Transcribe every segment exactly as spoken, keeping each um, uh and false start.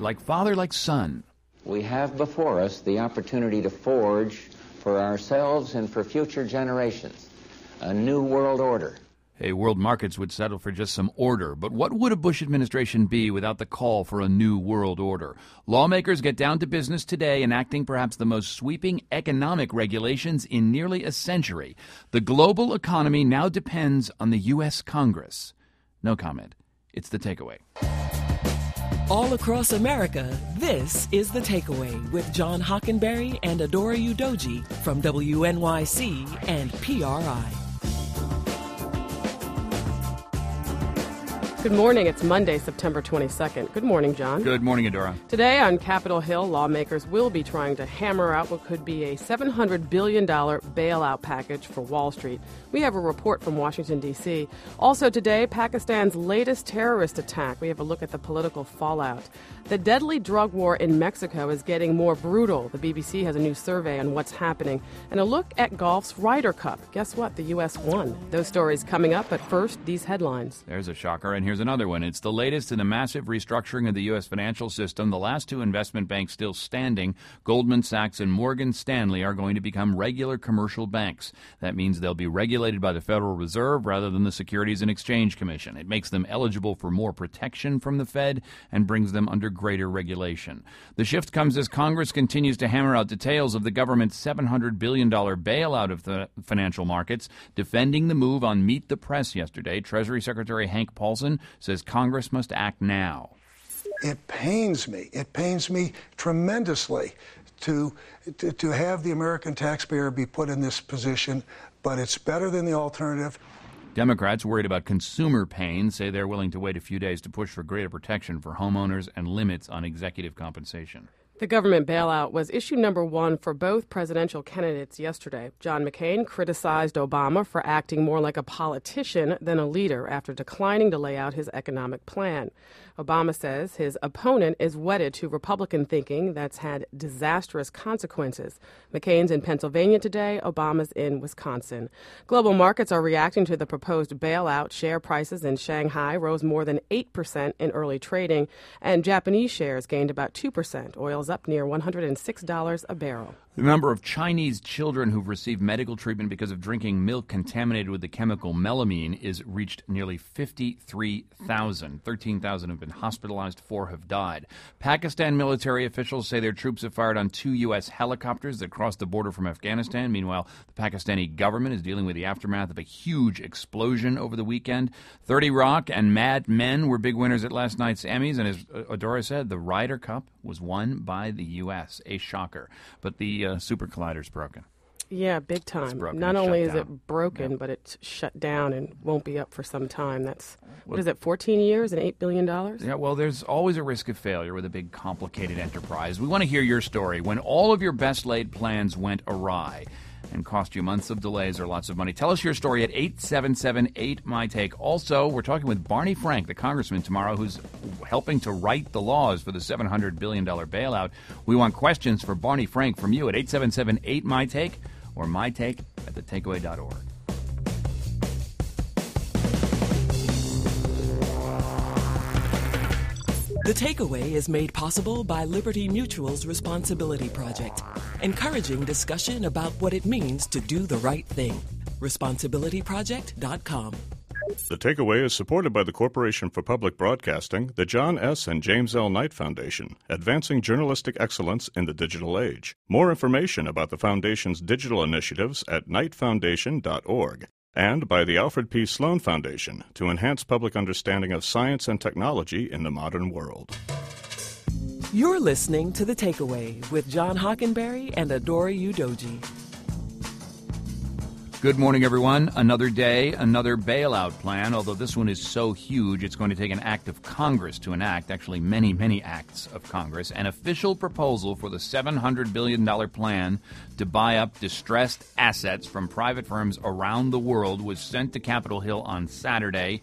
like father, like son. We have before us the opportunity to forge for ourselves and for future generations a new world order. Hey, world markets would settle for just some order, but what would a Bush administration be without the call for a new world order? Lawmakers get down to business today, enacting perhaps the most sweeping economic regulations in nearly a century. The global economy now depends on the U S Congress. No comment. It's The Takeaway. All across America, this is The Takeaway with John Hockenberry and Adora Udoji from W N Y C and P R I. Good morning. It's Monday, September twenty-second. Good morning, John. Good morning, Adora. Today on Capitol Hill, lawmakers will be trying to hammer out what could be a seven hundred billion dollars bailout package for Wall Street. We have a report from Washington, D C Also today, Pakistan's latest terrorist attack. We have a look at the political fallout. The deadly drug war in Mexico is getting more brutal. The B B C has a new survey on what's happening. And a look at golf's Ryder Cup. Guess what? The U S won. Those stories coming up, but first, these headlines. There's a shocker, and here's another one. It's the latest in a massive restructuring of the U S financial system. The last two investment banks still standing, Goldman Sachs and Morgan Stanley, are going to become regular commercial banks. That means they'll be regulated by the Federal Reserve rather than the Securities and Exchange Commission. It makes them eligible for more protection from the Fed and brings them under greater regulation. The shift comes as Congress continues to hammer out details of the government's seven hundred billion dollars bailout of the financial markets. Defending the move on Meet the Press yesterday, Treasury Secretary Hank Paulson says Congress must act now. It pains me. It pains me tremendously to, to, to have the American taxpayer be put in this position, but it's better than the alternative. Democrats, worried about consumer pain, say they're willing to wait a few days to push for greater protection for homeowners and limits on executive compensation. The government bailout was issue number one for both presidential candidates yesterday. John McCain criticized Obama for acting more like a politician than a leader after declining to lay out his economic plan. Obama says his opponent is wedded to Republican thinking that's had disastrous consequences. McCain's in Pennsylvania today. Obama's in Wisconsin. Global markets are reacting to the proposed bailout. Share prices in Shanghai rose more than eight percent in early trading, and Japanese shares gained about two percent. Oil's up near one hundred six dollars a barrel. The number of Chinese children who've received medical treatment because of drinking milk contaminated with the chemical melamine is reached nearly fifty-three thousand. thirteen thousand have been hospitalized, four have died. Pakistan military officials say their troops have fired on two U S helicopters that crossed the border from Afghanistan. Meanwhile, the Pakistani government is dealing with the aftermath of a huge explosion over the weekend. thirty Rock and Mad Men were big winners at last night's Emmys, and as Adora said, the Ryder Cup was won by the U S A shocker. But the uh, Super Collider's broken. Yeah, big time. Not only is it broken, yeah. but it's shut down and won't be up for some time. That's, what is it, fourteen years and eight billion dollars? Yeah, well, there's always a risk of failure with a big, complicated enterprise. We want to hear your story. When all of your best-laid plans went awry and cost you months of delays or lots of money. Tell us your story at eight seven seven eight, M Y Take. Also, we're talking with Barney Frank, the congressman tomorrow, who's helping to write the laws for the seven hundred billion dollars bailout. We want questions for Barney Frank from you at eight seven seven eight, M Y Take or my take at the takeaway dot org. The Takeaway is made possible by Liberty Mutual's Responsibility Project, encouraging discussion about what it means to do the right thing. responsibility project dot com. The Takeaway is supported by the Corporation for Public Broadcasting, the John S. and James L. Knight Foundation, advancing journalistic excellence in the digital age. More information about the Foundation's digital initiatives at knight foundation dot org. And by the Alfred P. Sloan Foundation to enhance public understanding of science and technology in the modern world. You're listening to The Takeaway with John Hockenberry and Adora Udoji. Good morning, everyone. Another day, another bailout plan, although this one is so huge it's going to take an act of Congress to enact, actually many, many acts of Congress. An official proposal for the seven hundred billion dollars plan to buy up distressed assets from private firms around the world was sent to Capitol Hill on Saturday.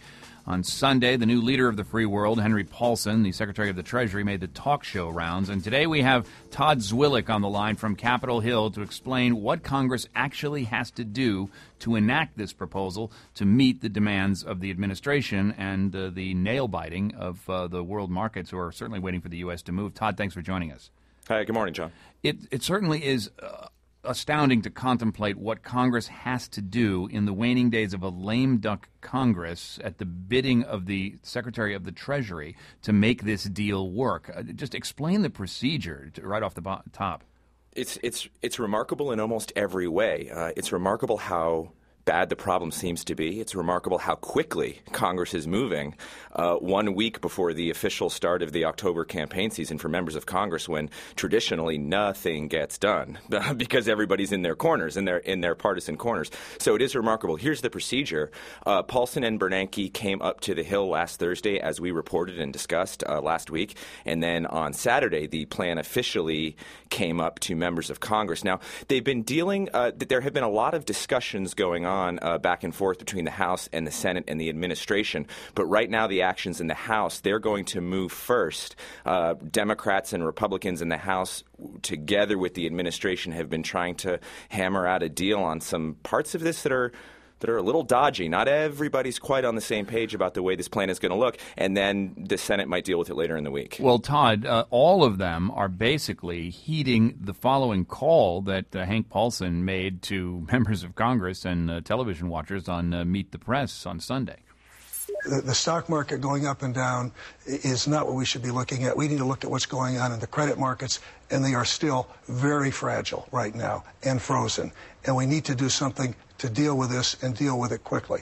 On Sunday, the new leader of the free world, Henry Paulson, the Secretary of the Treasury, made the talk show rounds. And today we have Todd Zwillich on the line from Capitol Hill to explain what Congress actually has to do to enact this proposal to meet the demands of the administration and uh, the nail-biting of uh, the world markets who are certainly waiting for the U S to move. Todd, thanks for joining us. Hi, good morning, John. It, it certainly is uh, astounding to contemplate what Congress has to do in the waning days of a lame duck Congress at the bidding of the Secretary of the Treasury to make this deal work. Uh, just explain the procedure to, right off the bo- top. It's it's it's remarkable in almost every way. Uh, it's remarkable how bad the problem seems to be. It's remarkable how quickly Congress is moving. Uh, one week before the official start of the October campaign season for members of Congress, when traditionally nothing gets done because everybody's in their corners, in their in their partisan corners. So it is remarkable. Here's the procedure. Uh, Paulson and Bernanke came up to the Hill last Thursday, as we reported and discussed uh, last week, and then on Saturday the plan officially came up to members of Congress. Now, they've been dealing. Uh, there have been a lot of discussions going on. On, uh, back and forth between the House and the Senate and the administration. But right now the actions in the House, they're going to move first. Uh, Democrats and Republicans in the House, together with the administration, have been trying to hammer out a deal on some parts of this that are that are a little dodgy. Not everybody's quite on the same page about the way this plan is going to look, and then the Senate might deal with it later in the week. Well, Todd, uh, all of them are basically heeding the following call that uh, Hank Paulson made to members of Congress and uh, television watchers on uh, Meet the Press on Sunday. The, the stock market going up and down is not what we should be looking at. We need to look at what's going on in the credit markets, and they are still very fragile right now and frozen. And we need to do something to deal with this and deal with it quickly.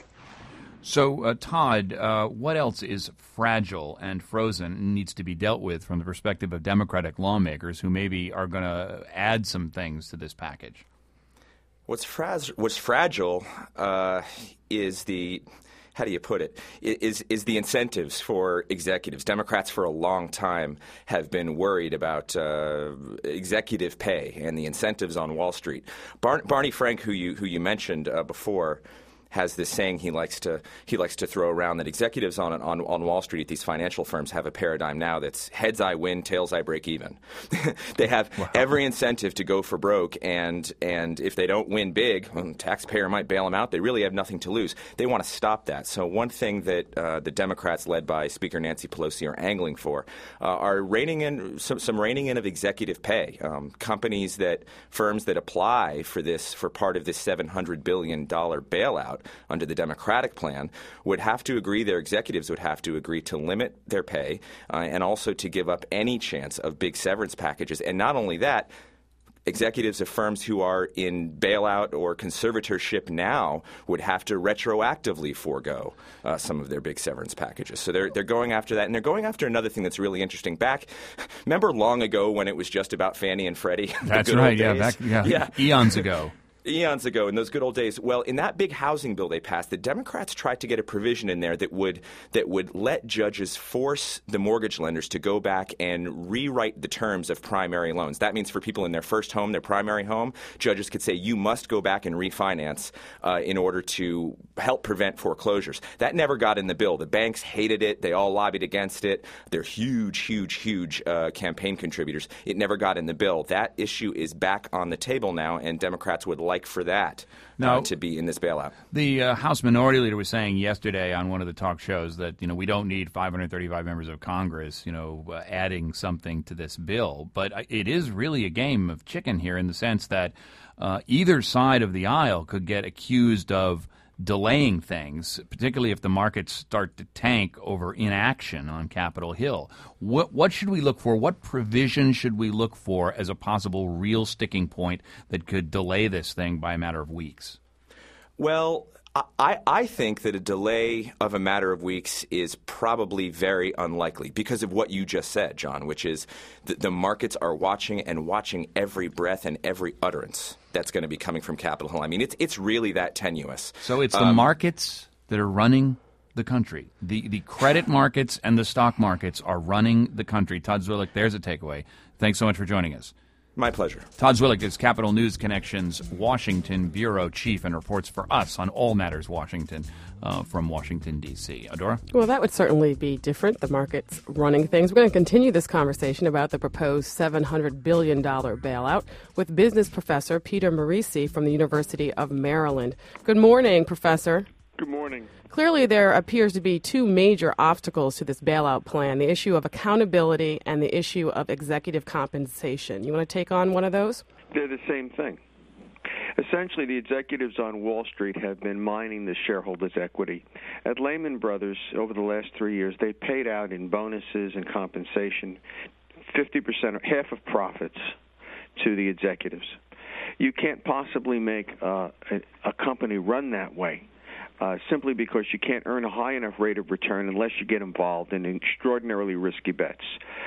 So, uh, Todd, uh, what else is fragile and frozen and needs to be dealt with from the perspective of Democratic lawmakers who maybe are going to add some things to this package? What's, fra- what's fragile uh, is the... How do you put it, is is the incentives for executives. Democrats for a long time have been worried about uh, executive pay and the incentives on Wall Street. Bar- Barney Frank, who you who you mentioned uh, before, has this saying he likes to he likes to throw around, that executives on on on Wall Street at these financial firms have a paradigm now that's heads I win, tails I break even. They have wow. every incentive to go for broke, and and if they don't win big, well, the taxpayer might bail them out. They really have nothing to lose. They want to stop that. So one thing that uh, the Democrats, led by Speaker Nancy Pelosi, are angling for uh, are reining in some, some reining in of executive pay. Um, companies that firms that apply for this for part of this seven hundred billion dollars bailout under the Democratic plan would have to agree, their executives would have to agree to limit their pay uh, and also to give up any chance of big severance packages. And not only that, executives of firms who are in bailout or conservatorship now would have to retroactively forego uh, some of their big severance packages. So they're they're going after that, and they're going after another thing that's really interesting. Back, remember long ago when it was just about Fannie and Freddie? That's right. Yeah, back, yeah, yeah, eons ago. Eons ago, in those good old days. Well, in that big housing bill they passed, the Democrats tried to get a provision in there that would that would let judges force the mortgage lenders to go back and rewrite the terms of primary loans. That means for people in their first home, their primary home, judges could say you must go back and refinance uh, in order to help prevent foreclosures. That never got in the bill. The banks hated it. They all lobbied against it. They're huge, huge, huge uh, campaign contributors. It never got in the bill. That issue is back on the table now, and Democrats would like for that now, uh, to be in this bailout. The uh, House Minority Leader was saying yesterday on one of the talk shows that, you know, we don't need five hundred thirty-five members of Congress, you know, uh, adding something to this bill. But it is really a game of chicken here in the sense that uh, either side of the aisle could get accused of delaying things, particularly if the markets start to tank over inaction on Capitol Hill. What what should we look for? What provision should we look for as a possible real sticking point that could delay this thing by a matter of weeks? Well, I, I think that a delay of a matter of weeks is probably very unlikely because of what you just said, John, which is that the markets are watching and watching every breath and every utterance that's going to be coming from Capitol Hill. I mean, it's it's really that tenuous. So it's the um, markets that are running the country. The the credit markets and the stock markets are running the country. Todd Zwillich, there's a takeaway. Thanks so much for joining us. My pleasure. Todd Zwillich is Capital News Connection's Washington bureau chief and reports for us on all matters Washington uh, from Washington, D C. Adora? Well, that would certainly be different. The market's running things. We're going to continue this conversation about the proposed seven hundred billion dollars bailout with business professor Peter Morici from the University of Maryland. Good morning, Professor. Good morning. Clearly, there appears to be two major obstacles to this bailout plan, the issue of accountability and the issue of executive compensation. You want to take on one of those? They're the same thing. Essentially, the executives on Wall Street have been mining the shareholders' equity. At Lehman Brothers, over the last three years, they paid out in bonuses and compensation fifty percent, or half of profits to the executives. You can't possibly make uh, a, a company run that way. Uh, simply because you can't earn a high enough rate of return unless you get involved in extraordinarily risky bets.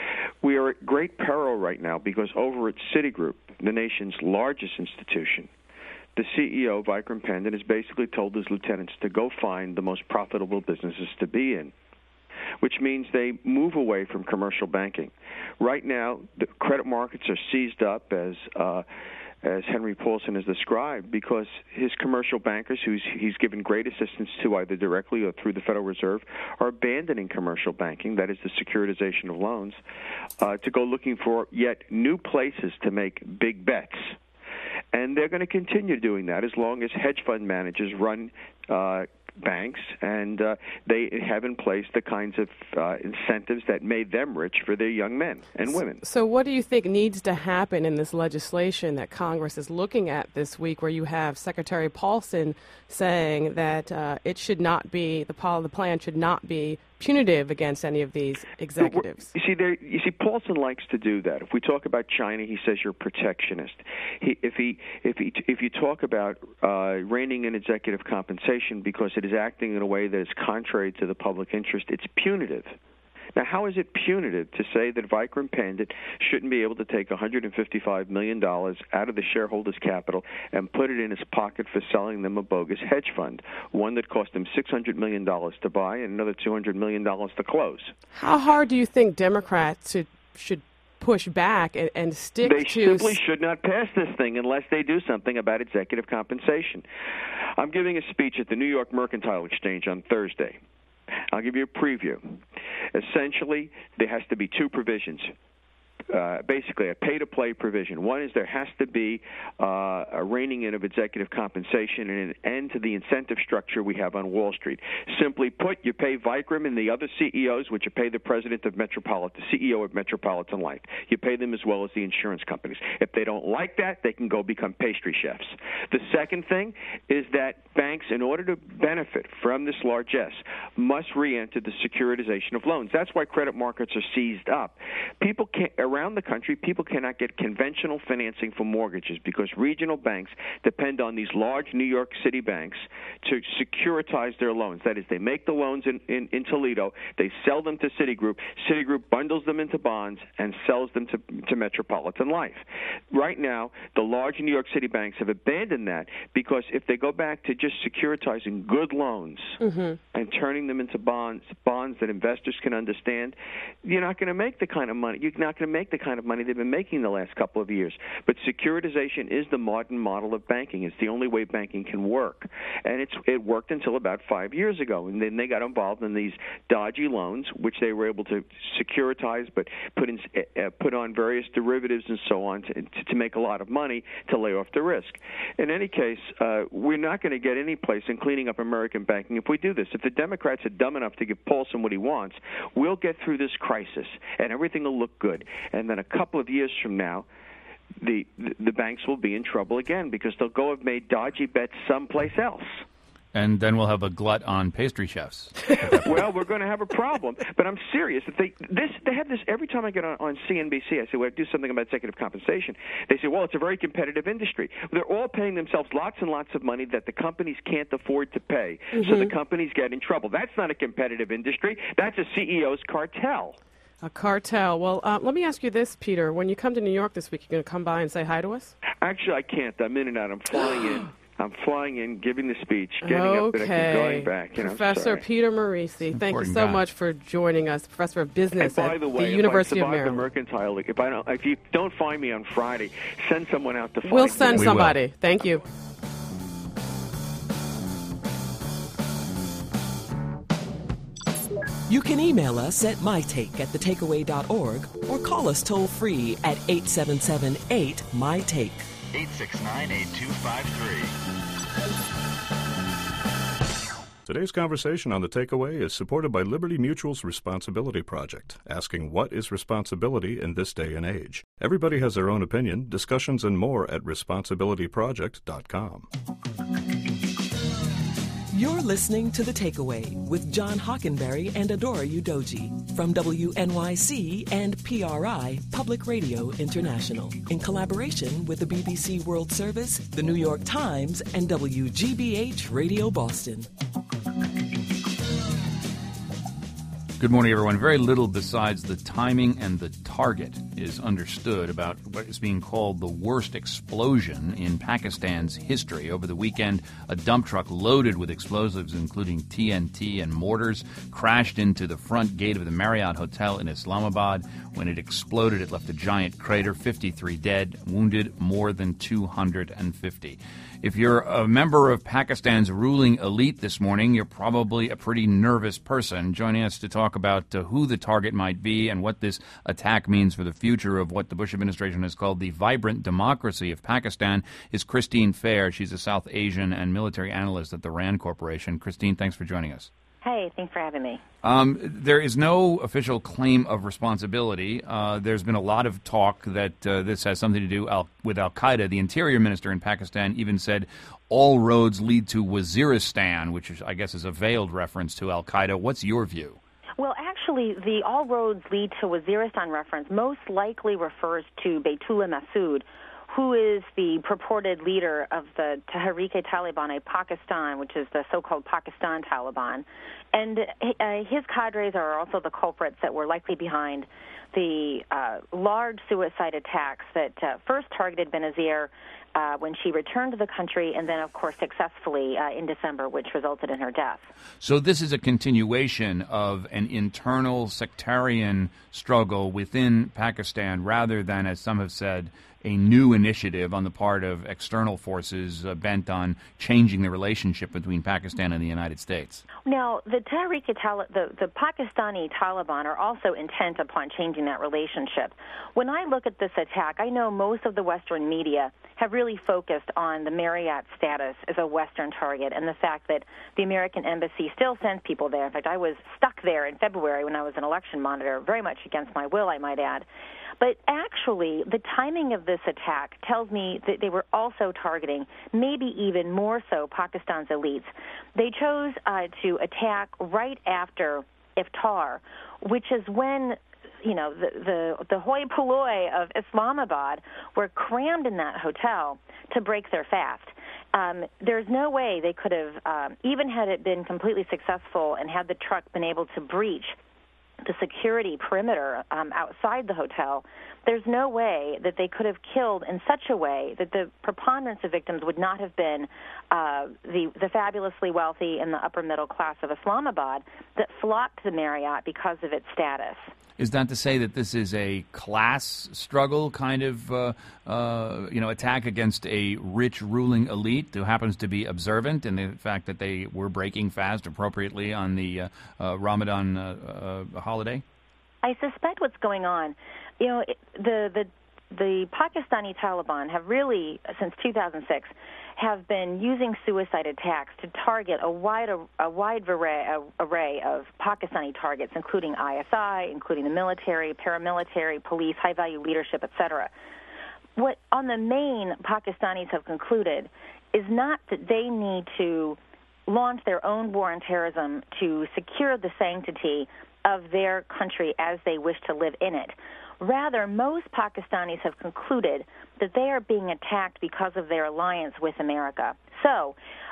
We are at great peril right now because over at Citigroup, the nation's largest institution, the C E O, Vikram Pandit, has basically told his lieutenants to go find the most profitable businesses to be in, which means they move away from commercial banking. Right now, the credit markets are seized up as uh, as Henry Paulson has described, because his commercial bankers, who he's given great assistance to either directly or through the Federal Reserve, are abandoning commercial banking, that is the securitization of loans, uh, to go looking for yet new places to make big bets. And they're going to continue doing that as long as hedge fund managers run uh, banks, and uh, they have in place the kinds of uh, incentives that made them rich for their young men and women. So what do you think needs to happen in this legislation that Congress is looking at this week, where you have Secretary Paulson saying that uh, it should not be, the, the plan should not be punitive against any of these executives? You see, there, you see, Paulson likes to do that. If we talk about China, he says you're protectionist. He, if he, if he, if you talk about uh, reining in executive compensation because it is acting in a way that is contrary to the public interest, it's punitive. Now, how is it punitive to say that Vikram Pandit shouldn't be able to take one hundred fifty-five million dollars out of the shareholders' capital and put it in his pocket for selling them a bogus hedge fund, one that cost him six hundred million dollars to buy and another two hundred million dollars to close? How hard do you think Democrats should, should push back and, and stick they to... They simply should not pass this thing unless they do something about executive compensation. I'm giving a speech at the New York Mercantile Exchange on Thursday. I'll give you a preview. Essentially, there has to be two provisions. Uh, basically, a pay-to-play provision. One is there has to be uh, a reining in of executive compensation and an end to the incentive structure we have on Wall Street. Simply put, you pay Vikram and the other C E Os, which you pay the president of Metropolitan, C E O of Metropolitan Life. You pay them as well as the insurance companies. If they don't like that, they can go become pastry chefs. The second thing is that banks, in order to benefit from this largesse, must re-enter the securitization of loans. That's why credit markets are seized up. People can't... Around the country, people cannot get conventional financing for mortgages because regional banks depend on these large New York City banks to securitize their loans. That is, they make the loans in, in, in Toledo, they sell them to Citigroup, Citigroup bundles them into bonds and sells them to, to Metropolitan Life. Right now, the large New York City banks have abandoned that because if they go back to just securitizing good loans mm-hmm. and turning them into bonds, bonds that investors can understand, you're not going to make the kind of money. You're not going to make the kind of money they've been making the last couple of years. But securitization is the modern model of banking. It's the only way banking can work. And it's it worked until about five years ago. And then they got involved in these dodgy loans, which they were able to securitize but put in, uh, put on various derivatives and so on to, to, to make a lot of money to lay off the risk. In any case, uh, we're not going to get any place in cleaning up American banking if we do this. If the Democrats are dumb enough to give Paulson what he wants, we'll get through this crisis and everything will look good. And then a couple of years from now, the the banks will be in trouble again because they'll go have made dodgy bets someplace else. And then we'll have a glut on pastry chefs. Well, we're going to have a problem. But I'm serious. If they this they have this every time I get on, on C N B C. I say, well, do something about executive compensation. They say, well, it's a very competitive industry. They're all paying themselves lots and lots of money that the companies can't afford to pay. Mm-hmm. So the companies get in trouble. That's not a competitive industry. That's a C E O's cartel. A cartel. Well, uh, let me ask you this, Peter. When you come to New York this week, you're going to come by and say hi to us? Actually, I can't. I'm in and out. I'm flying in. I'm flying in, giving the speech, getting up and Okay. going back. You know, Professor sorry. Peter Morici, thank you Important so guy. much for joining us, Professor of Business And by at the way, the if University I of survive the Maryland. Mercantile League, if I don't, if you don't find me on Friday, send someone out to find We'll me. send We somebody. will. Thank you. You can email us at mytake at thetakeaway dot org or call us toll free at eight seven seven eight my take. eight six nine, eight two five three. Today's conversation on The Takeaway is supported by Liberty Mutual's Responsibility Project, asking what is responsibility in this day and age. Everybody has their own opinion. Discussions and more at responsibility project dot com. You're listening to The Takeaway with John Hockenberry and Adora Udoji from W N Y C and P R I Public Radio International in collaboration with the B B C World Service, the New York Times, and W G B H Radio Boston. Good morning, everyone. Very little besides the timing and the target is understood about what is being called the worst explosion in Pakistan's history. Over the weekend, a dump truck loaded with explosives, including T N T and mortars, crashed into the front gate of the Marriott Hotel in Islamabad. When it exploded, it left a giant crater, fifty-three dead, wounded more than two hundred fifty. If you're a member of Pakistan's ruling elite this morning, you're probably a pretty nervous person. Joining us to talk about uh, who the target might be and what this attack means for the future of what the Bush administration has called the vibrant democracy of Pakistan is Christine Fair. She's a South Asian and military analyst at the RAND Corporation. Christine, thanks for joining us. Hey, thanks for having me. Um, there is no official claim of responsibility. Uh, there's been a lot of talk that uh, this has something to do al- with al-Qaeda. The interior minister in Pakistan even said all roads lead to Waziristan, which is, I guess is a veiled reference to al-Qaeda. What's your view? Well, actually, the all roads lead to Waziristan reference most likely refers to Baitullah Masood, who is the purported leader of the Tehreek-e-Taliban Pakistan, which is the so-called Pakistan Taliban. And uh, his cadres are also the culprits that were likely behind the uh, large suicide attacks that uh, first targeted Benazir uh, when she returned to the country, and then, of course, successfully uh, in December, which resulted in her death. So this is a continuation of an internal sectarian struggle within Pakistan rather than, as some have said, a new initiative on the part of external forces uh, bent on changing the relationship between Pakistan and the United States. Now, the Tehreek-e-Taliban, the, the Pakistani Taliban are also intent upon changing that relationship. When I look at this attack, I know most of the Western media have really focused on the Marriott status as a Western target and the fact that the American embassy still sends people there. In fact, I was stuck there in February when I was an election monitor, very much against my will, I might add. But actually, the timing of this attack tells me that they were also targeting, maybe even more so, Pakistan's elites. They chose uh, to attack right after Iftar, which is when, you know, the, the, the hoi polloi of Islamabad were crammed in that hotel to break their fast. Um, there's no way they could have, um, even had it been completely successful and had the truck been able to breach the security perimeter um, outside the hotel, there's no way that they could have killed in such a way that the preponderance of victims would not have been uh, the, the fabulously wealthy and the upper middle class of Islamabad that flocked to the Marriott because of its status. Is that to say that this is a class struggle kind of, uh, uh, you know, attack against a rich ruling elite who happens to be observant in the fact that they were breaking fast appropriately on the uh, uh, Ramadan uh, uh, holiday? I suspect what's going on, you know, it, the the the Pakistani Taliban have really, since two thousand six, have been using suicide attacks to target a wide a wide array, a, array of Pakistani targets, including I S I, including the military, paramilitary, police, high-value leadership, et cetera. What on the main Pakistanis have concluded is not that they need to launch their own war on terrorism to secure the sanctity of their country as they wish to live in it. Rather, most Pakistanis have concluded that they are being attacked because of their alliance with America. So,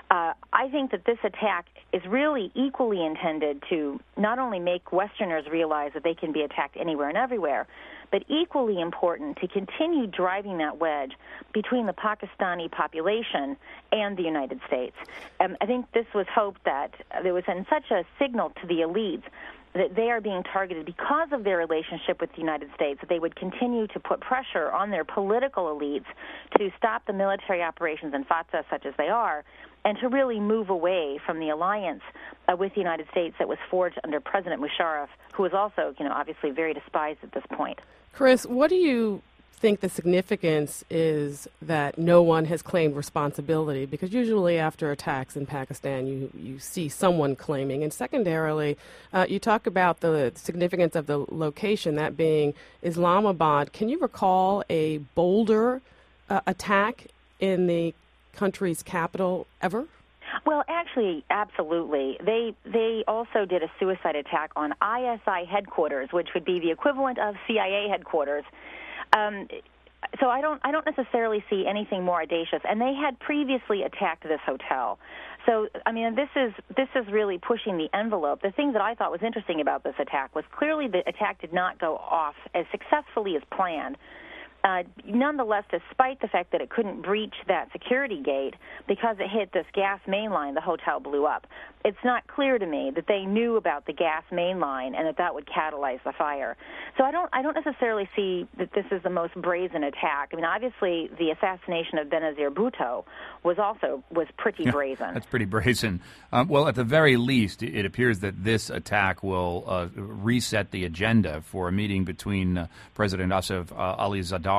Uh, I think that this attack is really equally intended to not only make Westerners realize that they can be attacked anywhere and everywhere, but equally important to continue driving that wedge between the Pakistani population and the United States. Um, I think this was hoped that there was in such a signal to the elites that they are being targeted because of their relationship with the United States, that they would continue to put pressure on their political elites to stop the military operations in Fatah, such as they are, and to really move away from the alliance uh, with the United States that was forged under President Musharraf, who is also, you know, obviously very despised at this point. Chris, what do you think the significance is that no one has claimed responsibility? Because usually after attacks in Pakistan, you, you see someone claiming. And secondarily, uh, you talk about the significance of the location, that being Islamabad. Can you recall a bolder uh, attack in the country's capital ever? Well, actually, absolutely. They they also did a suicide attack on I S I headquarters, which would be the equivalent of C I A headquarters. Um, so I don't I don't necessarily see anything more audacious. And they had previously attacked this hotel. So I mean, this is this is really pushing the envelope. The thing that I thought was interesting about this attack was clearly the attack did not go off as successfully as planned. Uh, nonetheless, despite the fact that it couldn't breach that security gate because it hit this gas main line, the hotel blew up. It's not clear to me that they knew about the gas main line and that that would catalyze the fire. So I don't, I don't necessarily see that this is the most brazen attack. I mean, obviously, the assassination of Benazir Bhutto was also was pretty yeah, brazen. That's pretty brazen. Um, well, at the very least, it appears that this attack will uh, reset the agenda for a meeting between uh, President Asif uh, Ali Zardari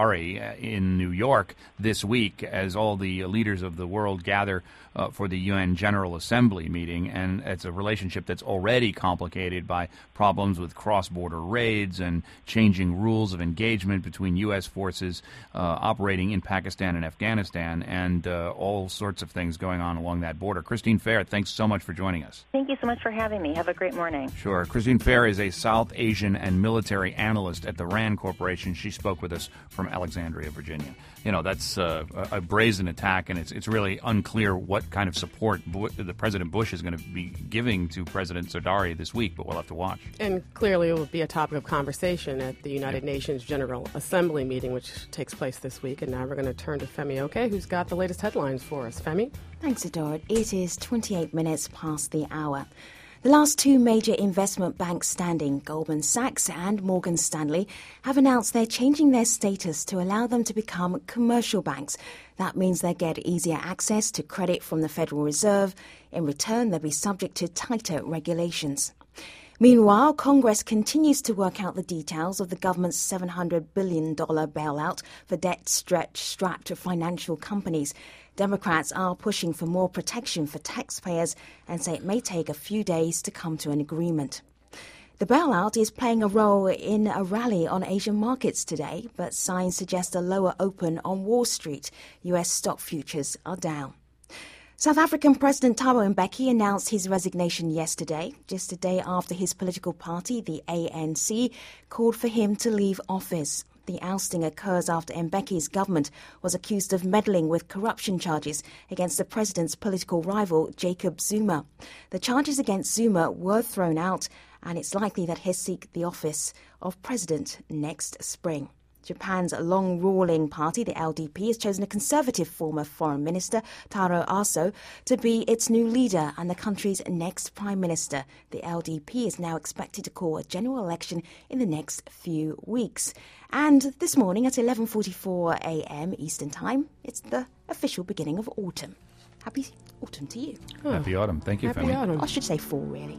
in New York this week as all the leaders of the world gather uh, for the U N General Assembly meeting. And it's a relationship that's already complicated by problems with cross-border raids and changing rules of engagement between U S forces uh, operating in Pakistan and Afghanistan, and uh, all sorts of things going on along that border. Christine Fair, thanks so much for joining us. Thank you so much for having me. Have a great morning. Sure. Christine Fair is a South Asian and military analyst at the RAND Corporation. She spoke with us from Alexandria, Virginia. You know, that's uh, a brazen attack, and it's it's really unclear what kind of support Bu- the President Bush is going to be giving to President Zardari this week, but we'll have to watch. And clearly it will be a topic of conversation at the United yeah. Nations General Assembly meeting, which takes place this week. And now we're going to turn to Femi Oke, who's got the latest headlines for us. Femi? Thanks, Adora. It is twenty-eight minutes past the hour. The last two major investment banks standing, Goldman Sachs and Morgan Stanley, have announced they're changing their status to allow them to become commercial banks. That means they get easier access to credit from the Federal Reserve. In return, they'll be subject to tighter regulations. Meanwhile, Congress continues to work out the details of the government's seven hundred billion dollars bailout for debt-strapped financial companies. Democrats are pushing for more protection for taxpayers and say it may take a few days to come to an agreement. The bailout is playing a role in a rally on Asian markets today, but signs suggest a lower open on Wall Street. U S stock futures are down. South African President Thabo Mbeki announced his resignation yesterday, just a day after his political party, the A N C, called for him to leave office. The ousting occurs after Mbeki's government was accused of meddling with corruption charges against the president's political rival, Jacob Zuma. The charges against Zuma were thrown out, and it's likely that he'll seek the office of president next spring. Japan's long-ruling party, the L D P, has chosen a conservative former foreign minister, Taro Aso, to be its new leader and the country's next prime minister. The L D P is now expected to call a general election in the next few weeks. And this morning at eleven forty-four a.m. Eastern Time, it's the official beginning of autumn. Happy autumn to you. Oh. Happy autumn. Thank you, Happy Femi. Autumn. I should say fall, really.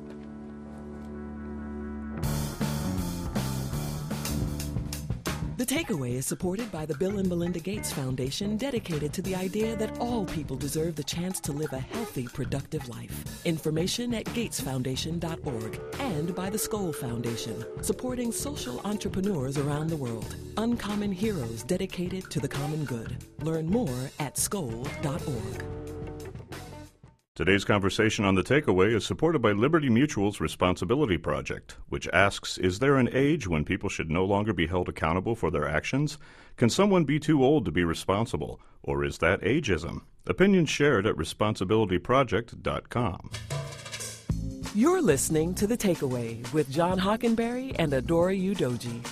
The Takeaway is supported by the Bill and Melinda Gates Foundation, dedicated to the idea that all people deserve the chance to live a healthy, productive life. Information at gates foundation dot org, and by the Skoll Foundation, supporting social entrepreneurs around the world. Uncommon heroes dedicated to the common good. Learn more at skoll dot org. Today's conversation on The Takeaway is supported by Liberty Mutual's Responsibility Project, which asks, is there an age when people should no longer be held accountable for their actions? Can someone be too old to be responsible? Or is that ageism? Opinions shared at responsibility project dot com. You're listening to The Takeaway with John Hockenberry and Adora Udoji.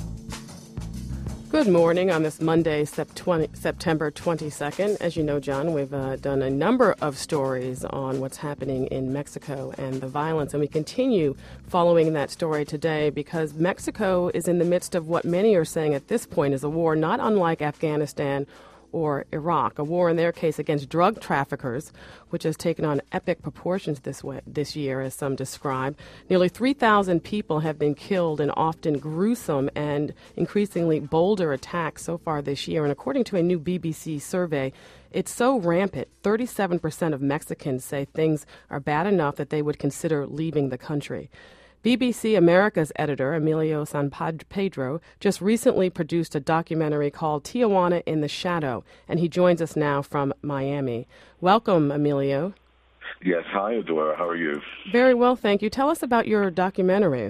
Good morning on this Monday, September twenty-second. As you know, John, we've uh, done a number of stories on what's happening in Mexico and the violence, and we continue following that story today because Mexico is in the midst of what many are saying at this point is a war not unlike Afghanistan or Iraq, a war in their case against drug traffickers, which has taken on epic proportions this way, this year, as some describe. Nearly three thousand people have been killed in often gruesome and increasingly bolder attacks so far this year. And according to a new B B C survey, it's so rampant, thirty-seven percent of Mexicans say things are bad enough that they would consider leaving the country. B B C America's editor, Emilio San Pedro, just recently produced a documentary called Tijuana in the Shadow, and he joins us now from Miami. Welcome, Emilio. Yes, hi, Adora. How are you? Very well, thank you. Tell us about your documentary.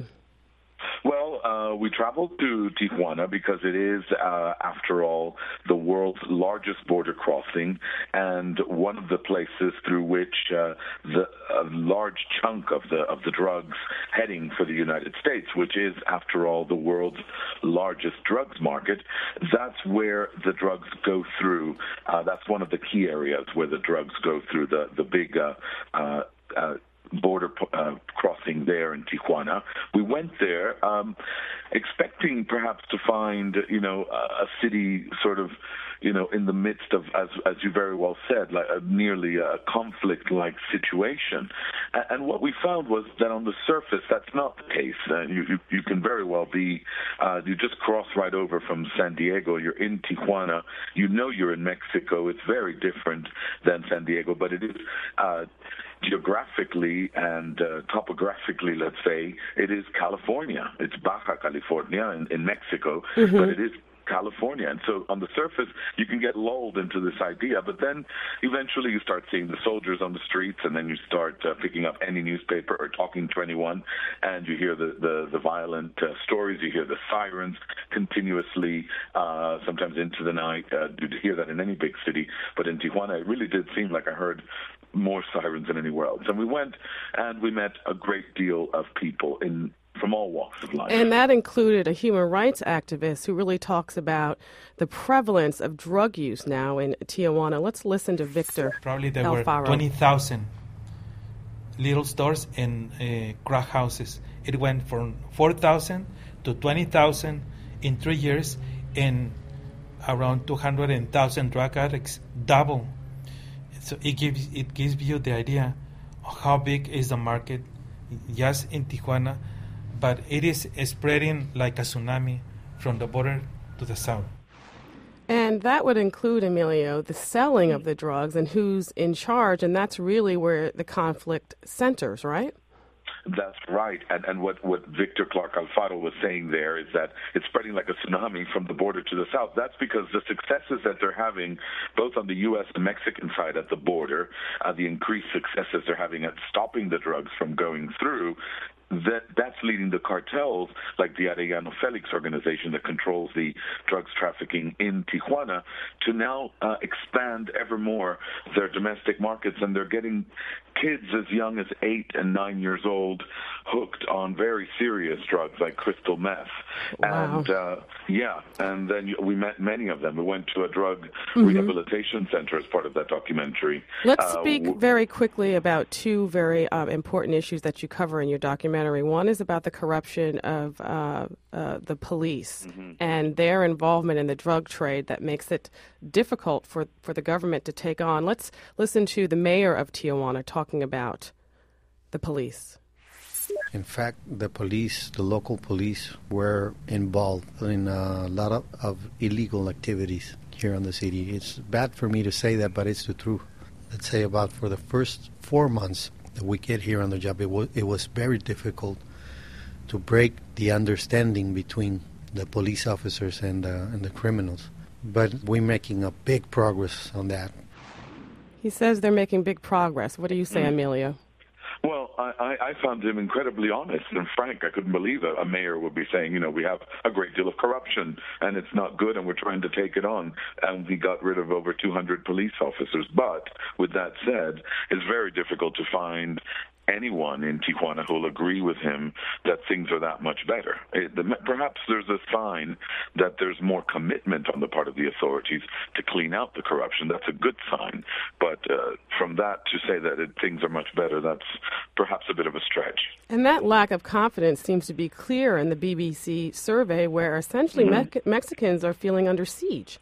Well, uh, we traveled to Tijuana because it is, uh, after all, the world's largest border crossing and one of the places through which uh, the a large chunk of the of the drugs heading for the United States, which is, after all, the world's largest drugs market. That's where the drugs go through. Uh, that's one of the key areas where the drugs go through, the, the big uh, uh, uh border uh, crossing there in Tijuana. We went there um, expecting perhaps to find, you know, a, a city sort of, you know, in the midst of, as as you very well said, like a, nearly a conflict-like situation. And, and what we found was that on the surface, that's not the case. Uh, you, you you can very well be, uh, you just cross right over from San Diego, you're in Tijuana, you know you're in Mexico. It's very different than San Diego, but it is uh, geographically and uh, topographically, let's say, it is California. It's Baja California in, in Mexico, mm-hmm. but it is California. And so on the surface, you can get lulled into this idea, but then eventually you start seeing the soldiers on the streets, and then you start uh, picking up any newspaper or talking to anyone, and you hear the, the, the violent uh, stories, you hear the sirens continuously, uh, sometimes into the night. Uh, you'd hear that in any big city, but in Tijuana, it really did seem like I heard more sirens than anywhere else. And we went and we met a great deal of people in from all walks of life. And that included a human rights activist who really talks about the prevalence of drug use now in Tijuana. Let's listen to Victor Probably there Alfaro. were twenty thousand little stores and uh, crack houses. It went from four thousand to twenty thousand in three years, and around two hundred thousand drug addicts, double. So it gives it gives you the idea of how big is the market, just in Tijuana, but it is spreading like a tsunami from the border to the south. And that would include, Emilio, the selling of the drugs and who's in charge, and that's really where the conflict centers, right? That's right. And, and what, what Victor Clark Alfaro was saying there is that it's spreading like a tsunami from the border to the south. That's because the successes that they're having, both on the U S and Mexican side at the border, uh, the increased successes they're having at stopping the drugs from going through, that that's leading the cartels like the Arellano Felix organization that controls the drugs trafficking in Tijuana to now uh, expand ever more their domestic markets, and they're getting kids as young as eight and nine years old hooked on very serious drugs like crystal meth. Wow. And uh, yeah, and then we met many of them. We went to a drug mm-hmm. rehabilitation center as part of that documentary. Let's uh, speak w- very quickly about two very uh, important issues that you cover in your documentary. One is about the corruption of uh, uh, the police mm-hmm. and their involvement in the drug trade that makes it difficult for, for the government to take on. Let's listen to the mayor of Tijuana talking about the police. In fact, the police, the local police, were involved in a lot of, of illegal activities here in the city. It's bad for me to say that, but it's the truth. Let's say about for the first four months that we get here on the job, it was, it was very difficult to break the understanding between the police officers and, uh, and the criminals. But we're making a big progress on that. He says they're making big progress. What do you say, mm. Emilio? Well, I, I, I found him incredibly honest and frank. I couldn't believe a, a mayor would be saying, you know, we have a great deal of corruption and it's not good and we're trying to take it on. And we got rid of over two hundred police officers. But with that said, it's very difficult to find anyone in Tijuana who will agree with him that things are that much better. It, the, perhaps there's a sign that there's more commitment on the part of the authorities to clean out the corruption. That's a good sign. But uh, from that to say that it, things are much better, that's perhaps a bit of a stretch. And that lack of confidence seems to be clear in the B B C survey, where essentially mm-hmm. Me- Mexicans are feeling under siege.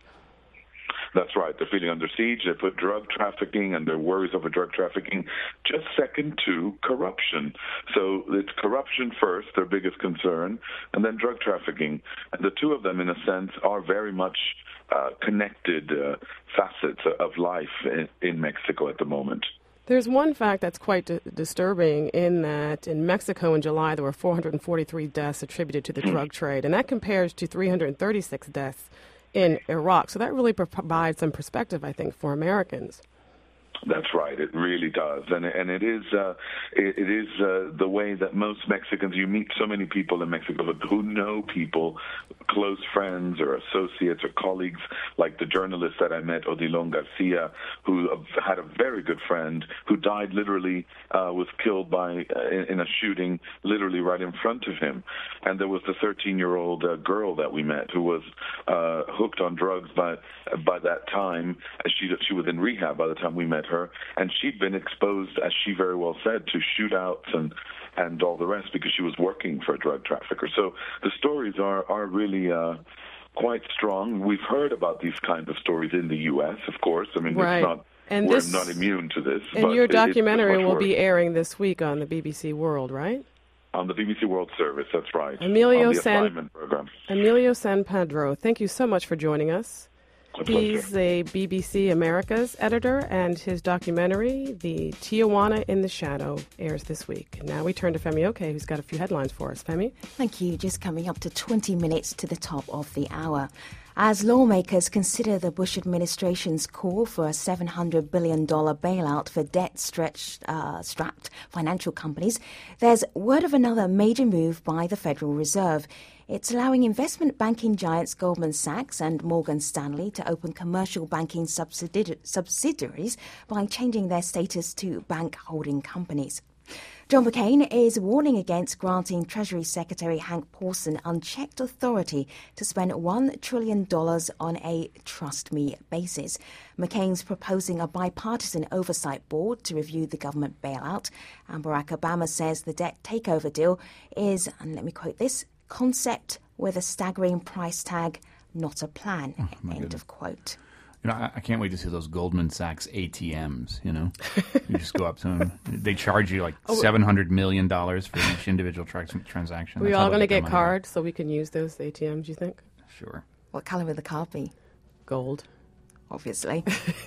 That's right. They're feeling under siege. They put drug trafficking and their worries over drug trafficking just second to corruption. So it's corruption first, their biggest concern, and then drug trafficking. And the two of them, in a sense, are very much uh, connected uh, facets of life in, in Mexico at the moment. There's one fact that's quite d- disturbing in that in Mexico in July there were four hundred forty-three deaths attributed to the drug trade, and that compares to three hundred thirty-six deaths in Iraq. So that really provides some perspective, I think, for Americans. That's right. It really does, and and it is uh, it, it is uh, the way that most Mexicans. You meet so many people in Mexico who know people, close friends or associates or colleagues, like the journalist that I met, Odilon Garcia, who had a very good friend who died literally, uh, was killed by uh, in, in a shooting, literally right in front of him. And there was the thirteen-year-old uh, girl that we met who was uh, hooked on drugs by by that time. She she was in rehab by the time we met her, and she'd been exposed, as she very well said, to shootouts and and all the rest because she was working for a drug trafficker. So the stories are are really uh, quite strong. We've heard about these kinds of stories in the U S, of course. I mean, right. it's not and we're this, not immune to this. And but your it, documentary will worse. be airing this week on the B B C World, right? On the B B C World Service, that's right. Emilio on the San assignment program. Emilio San Pedro, thank you so much for joining us. A He's a B B C Americas editor, and his documentary, The Tijuana in the Shadow, airs this week. Now we turn to Femi Oke, who's got a few headlines for us. Femi? Thank you. Just coming up to twenty minutes to the top of the hour. As lawmakers consider the Bush administration's call for a seven hundred billion dollars bailout for debt-stretched, uh, strapped financial companies, there's word of another major move by the Federal Reserve. It's allowing investment banking giants Goldman Sachs and Morgan Stanley to open commercial banking subsidi- subsidiaries by changing their status to bank holding companies. John McCain is warning against granting Treasury Secretary Hank Paulson unchecked authority to spend one trillion dollars on a trust-me basis. McCain's proposing a bipartisan oversight board to review the government bailout. And Barack Obama says the debt takeover deal is, and let me quote this, concept with a staggering price tag, not a plan. Oh, End goodness. of quote. You know, I, I can't wait to see those Goldman Sachs A T Ms, you know. You just go up to them. They charge you like Oh, seven hundred million dollars for each individual tra- transaction. Are we That's all how going to they get get their money cards so we can use those A T Ms, you think? back. Sure. What colour will the card be? Gold. Obviously.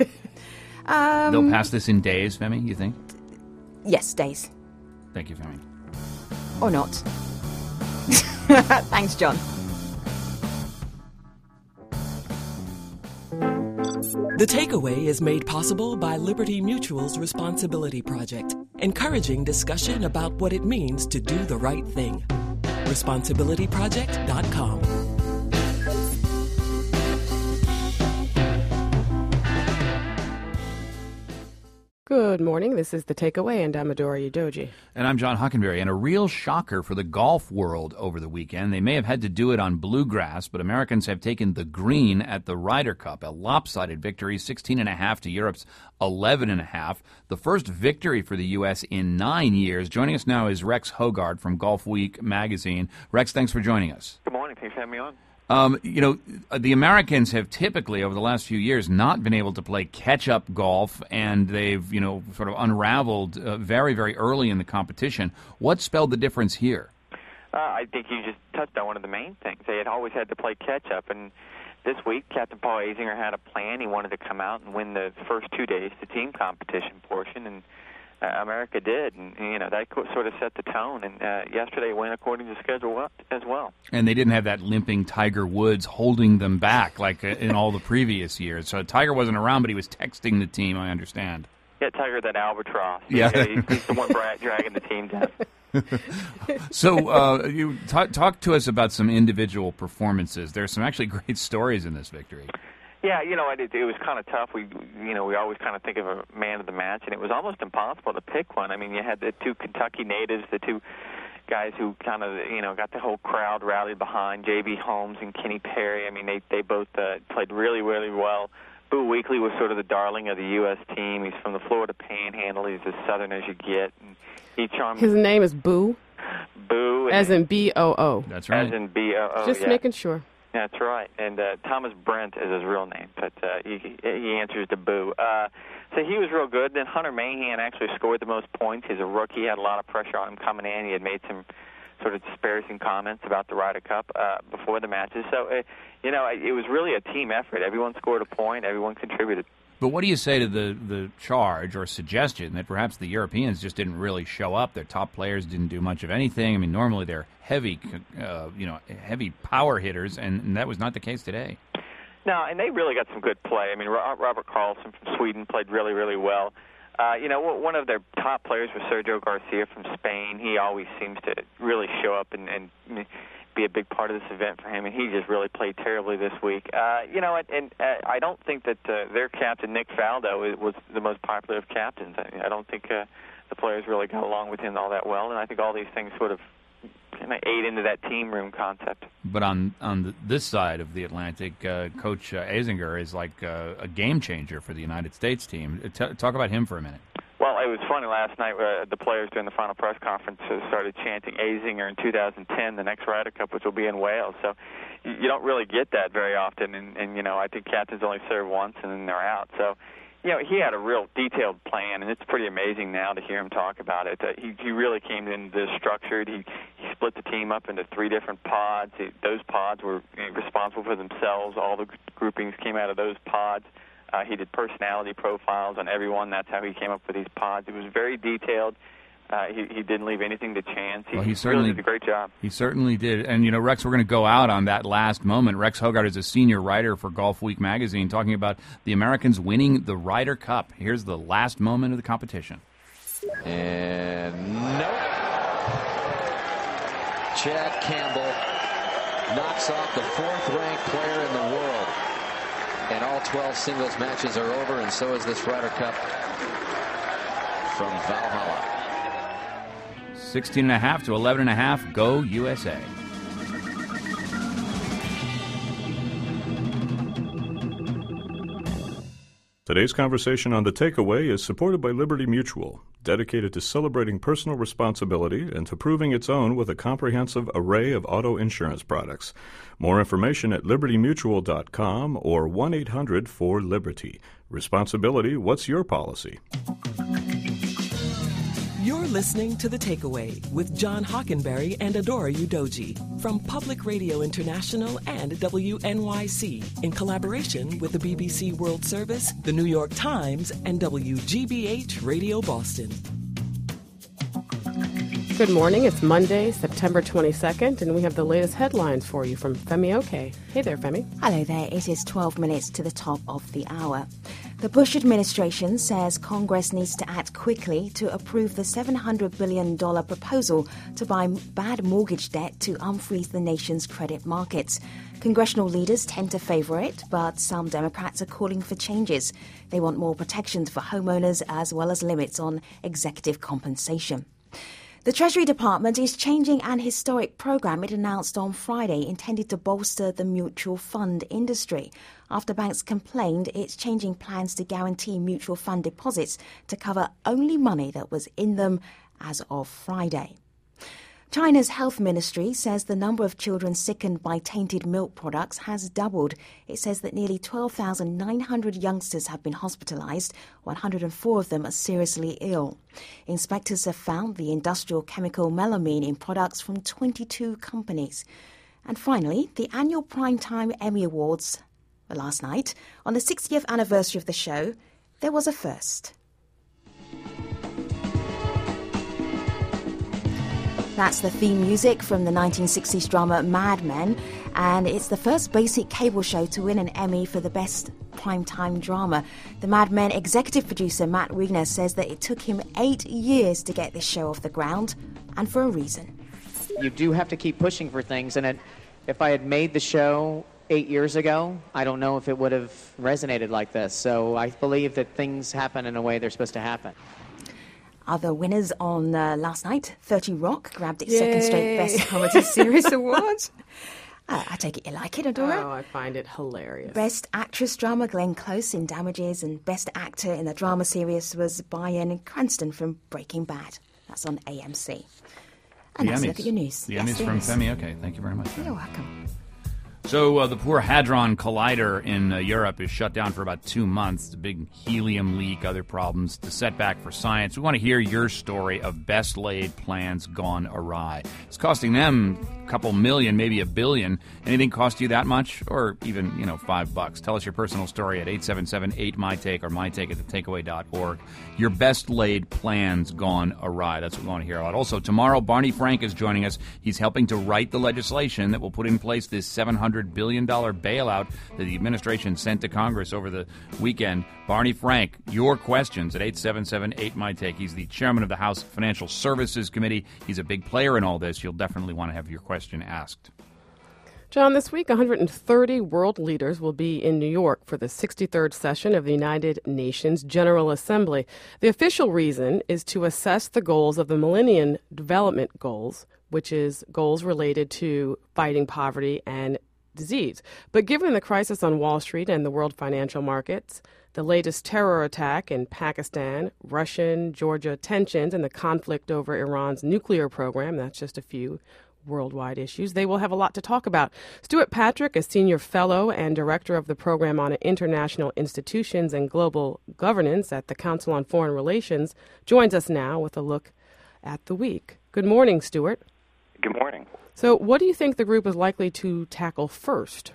um, They'll pass this in days, Femi, you think? Yes, days. Thank you, Femi. Or not. Thanks, John. The Takeaway is made possible by Liberty Mutual's Responsibility Project, encouraging discussion about what it means to do the right thing. responsibility project dot com. Good morning. This is The Takeaway, and I'm Adora Udoji. And I'm John Hockenberry. And a real shocker for the golf world over the weekend. They may have had to do it on bluegrass, but Americans have taken the green at the Ryder Cup, a lopsided victory, sixteen and a half to Europe's eleven and a half. The first victory for the U S in nine years. Joining us now is Rex Hogard from Golf Week magazine. Rex, thanks for joining us. Good morning. Thanks for having me on. Um, you know, the Americans have typically, over the last few years, not been able to play catch-up golf, and they've, you know, sort of unraveled uh, very, very early in the competition. What spelled the difference here? Uh, I think you just touched on one of the main things. They had always had to play catch-up, and this week, Captain Paul Azinger had a plan. He wanted to come out and win the first two days, the team competition portion, and uh, America did. And, you know, that sort of set the tone, and uh, yesterday went according to schedule as well. And they didn't have that limping Tiger Woods holding them back like in all the previous years. So Tiger wasn't around, but he was texting the team, I understand. Yeah, Tiger, that albatross. Yeah. He's, he's the one dragging the team down. So uh, you talk, talk to us about some individual performances. There's some actually great stories in this victory. Yeah, you know, it, it was kind of tough. We, you know, we always kind of think of a man of the match, and it was almost impossible to pick one. I mean, you had the two Kentucky natives, the two guys who kind of, you know, got the whole crowd rallied behind, J B. Holmes and Kenny Perry. I mean, they they both uh, played really, really well. Boo Weekley was sort of the darling of the U S team. He's from the Florida Panhandle. He's as southern as you get. And he charmed. His name is Boo? Boo. As in B O O. That's right. As in B O O, Just yeah. making sure. That's right. And uh, Thomas Brent is his real name, but uh, he, he answers to Boo. Uh, so he was real good. Then Hunter Mahan actually scored the most points. He's a rookie. He had a lot of pressure on him coming in. He had made some sort of disparaging comments about the Ryder Cup uh, before the matches. So, uh, you know, it was really a team effort. Everyone scored a point. Everyone contributed. But what do you say to the, the charge or suggestion that perhaps the Europeans just didn't really show up? Their top players didn't do much of anything. I mean, normally they're heavy, uh, you know, heavy power hitters, and, and that was not the case today. No, and they really got some good play. I mean, Robert Karlsson from Sweden played really, really well. Uh, you know, one of their top players was Sergio Garcia from Spain. He always seems to really show up and, and be a big part of this event for him, and he just really played terribly this week. Uh, you know, and, and uh, I don't think that uh, their captain, Nick Faldo, was the most popular of captains. I, I don't think uh, the players really got along with him all that well, and I think all these things sort of kind of ate into that team room concept. But on on the, this side of the Atlantic, uh, Coach uh, Azinger is like uh, a game changer for the United States team. T- talk about him for a minute. Well, it was funny last night. Uh, the players during the final press conference uh, started chanting Azinger in two thousand ten, the next Ryder Cup, which will be in Wales. So you, you don't really get that very often. And, and, you know, I think captains only serve once and then they're out. So, you know, he had a real detailed plan, and it's pretty amazing now to hear him talk about it. Uh, he, he really came into this structured. He, he split the team up into three different pods. He, those pods were you know, responsible for themselves. All the groupings came out of those pods. Uh, he did personality profiles on everyone. That's how he came up with these pods. It was very detailed. Uh, he, he didn't leave anything to chance. He, well, he certainly really did a great job. He certainly did. And, you know, Rex, we're going to go out on that last moment. Rex Hoggard is a senior writer for Golf Week magazine talking about the Americans winning the Ryder Cup. Here's the last moment of the competition. And nope. Chad Campbell knocks off the fourth-ranked player in the world. And all twelve singles matches are over, and so is this Ryder Cup from Valhalla. sixteen and a half to eleven and a half. Go U S A. Today's conversation on The Takeaway is supported by Liberty Mutual, dedicated to celebrating personal responsibility and to proving its own with a comprehensive array of auto insurance products. More information at liberty mutual dot com or one eight hundred four liberty. Responsibility, what's your policy? You're listening to The Takeaway with John Hockenberry and Adora Udoji from Public Radio International and W N Y C in collaboration with the B B C World Service, the New York Times, and W G B H Radio Boston. Good morning. It's Monday, September twenty-second, and we have the latest headlines for you from Femi Oke. Hey there, Femi. Hello there. It is twelve minutes to the top of the hour. The Bush administration says Congress needs to act quickly to approve the seven hundred billion dollars proposal to buy bad mortgage debt to unfreeze the nation's credit markets. Congressional leaders tend to favor it, but some Democrats are calling for changes. They want more protections for homeowners as well as limits on executive compensation. The Treasury Department is changing an historic program it announced on Friday intended to bolster the mutual fund industry after banks complained it's changing plans to guarantee mutual fund deposits to cover only money that was in them as of Friday. China's health ministry says the number of children sickened by tainted milk products has doubled. It says that nearly twelve thousand nine hundred youngsters have been hospitalized, one hundred four of them are seriously ill. Inspectors have found the industrial chemical melamine in products from twenty-two companies. And finally, the annual Primetime Emmy Awards were last night. On the sixtieth anniversary of the show, there was a first. That's the theme music from the nineteen sixties drama Mad Men, and it's the first basic cable show to win an Emmy for the best primetime drama. The Mad Men executive producer Matt Wegener says that it took him eight years to get this show off the ground, and for a reason. You do have to keep pushing for things, and it, if I had made the show eight years ago, I don't know if it would have resonated like this. So I believe that things happen in a way they're supposed to happen. Other winners on uh, last night, thirty Rock grabbed its Yay. second straight Best Comedy Series award. Uh, I take it you like it, Adora? Oh, I find it hilarious. Best Actress Drama, Glenn Close in Damages, and Best Actor in the Drama Series was Bryan Cranston from Breaking Bad. That's on A M C. And the that's Emmys. a look at your news. The Yes, Emmys the from Emmys. Femi. Okay, thank you very much. You're welcome. So uh, the poor Hadron Collider in uh, Europe is shut down for about two months. A big helium leak, other problems, the setback for science. We want to hear your story of best laid plans gone awry. It's costing them a couple million, maybe a billion. Anything cost you that much? Or even, you know, five bucks? Tell us your personal story at eight seven seven eight M Y Take or mytake at the takeaway dot org. Your best laid plans gone awry. That's what we want to hear about. Also, tomorrow, Barney Frank is joining us. He's helping to write the legislation that will put in place this seven hundred billion dollars bailout that the administration sent to Congress over the weekend. Barney Frank, your questions at eight seven seven eight M Y Take. He's the chairman of the House Financial Services Committee. He's a big player in all this. You'll definitely want to have your question asked. John, this week, one hundred thirty world leaders will be in New York for the sixty-third session of the United Nations General Assembly. The official reason is to assess the goals of the Millennium Development Goals, which is goals related to fighting poverty and disease. But given the crisis on Wall Street and the world financial markets, the latest terror attack in Pakistan, Russian, Georgia tensions, and the conflict over Iran's nuclear program, that's just a few worldwide issues, they will have a lot to talk about. Stuart Patrick, a senior fellow and director of the program on international institutions and global governance at the Council on Foreign Relations, joins us now with a look at the week. Good morning, Stuart. Good morning. So what do you think the group is likely to tackle first?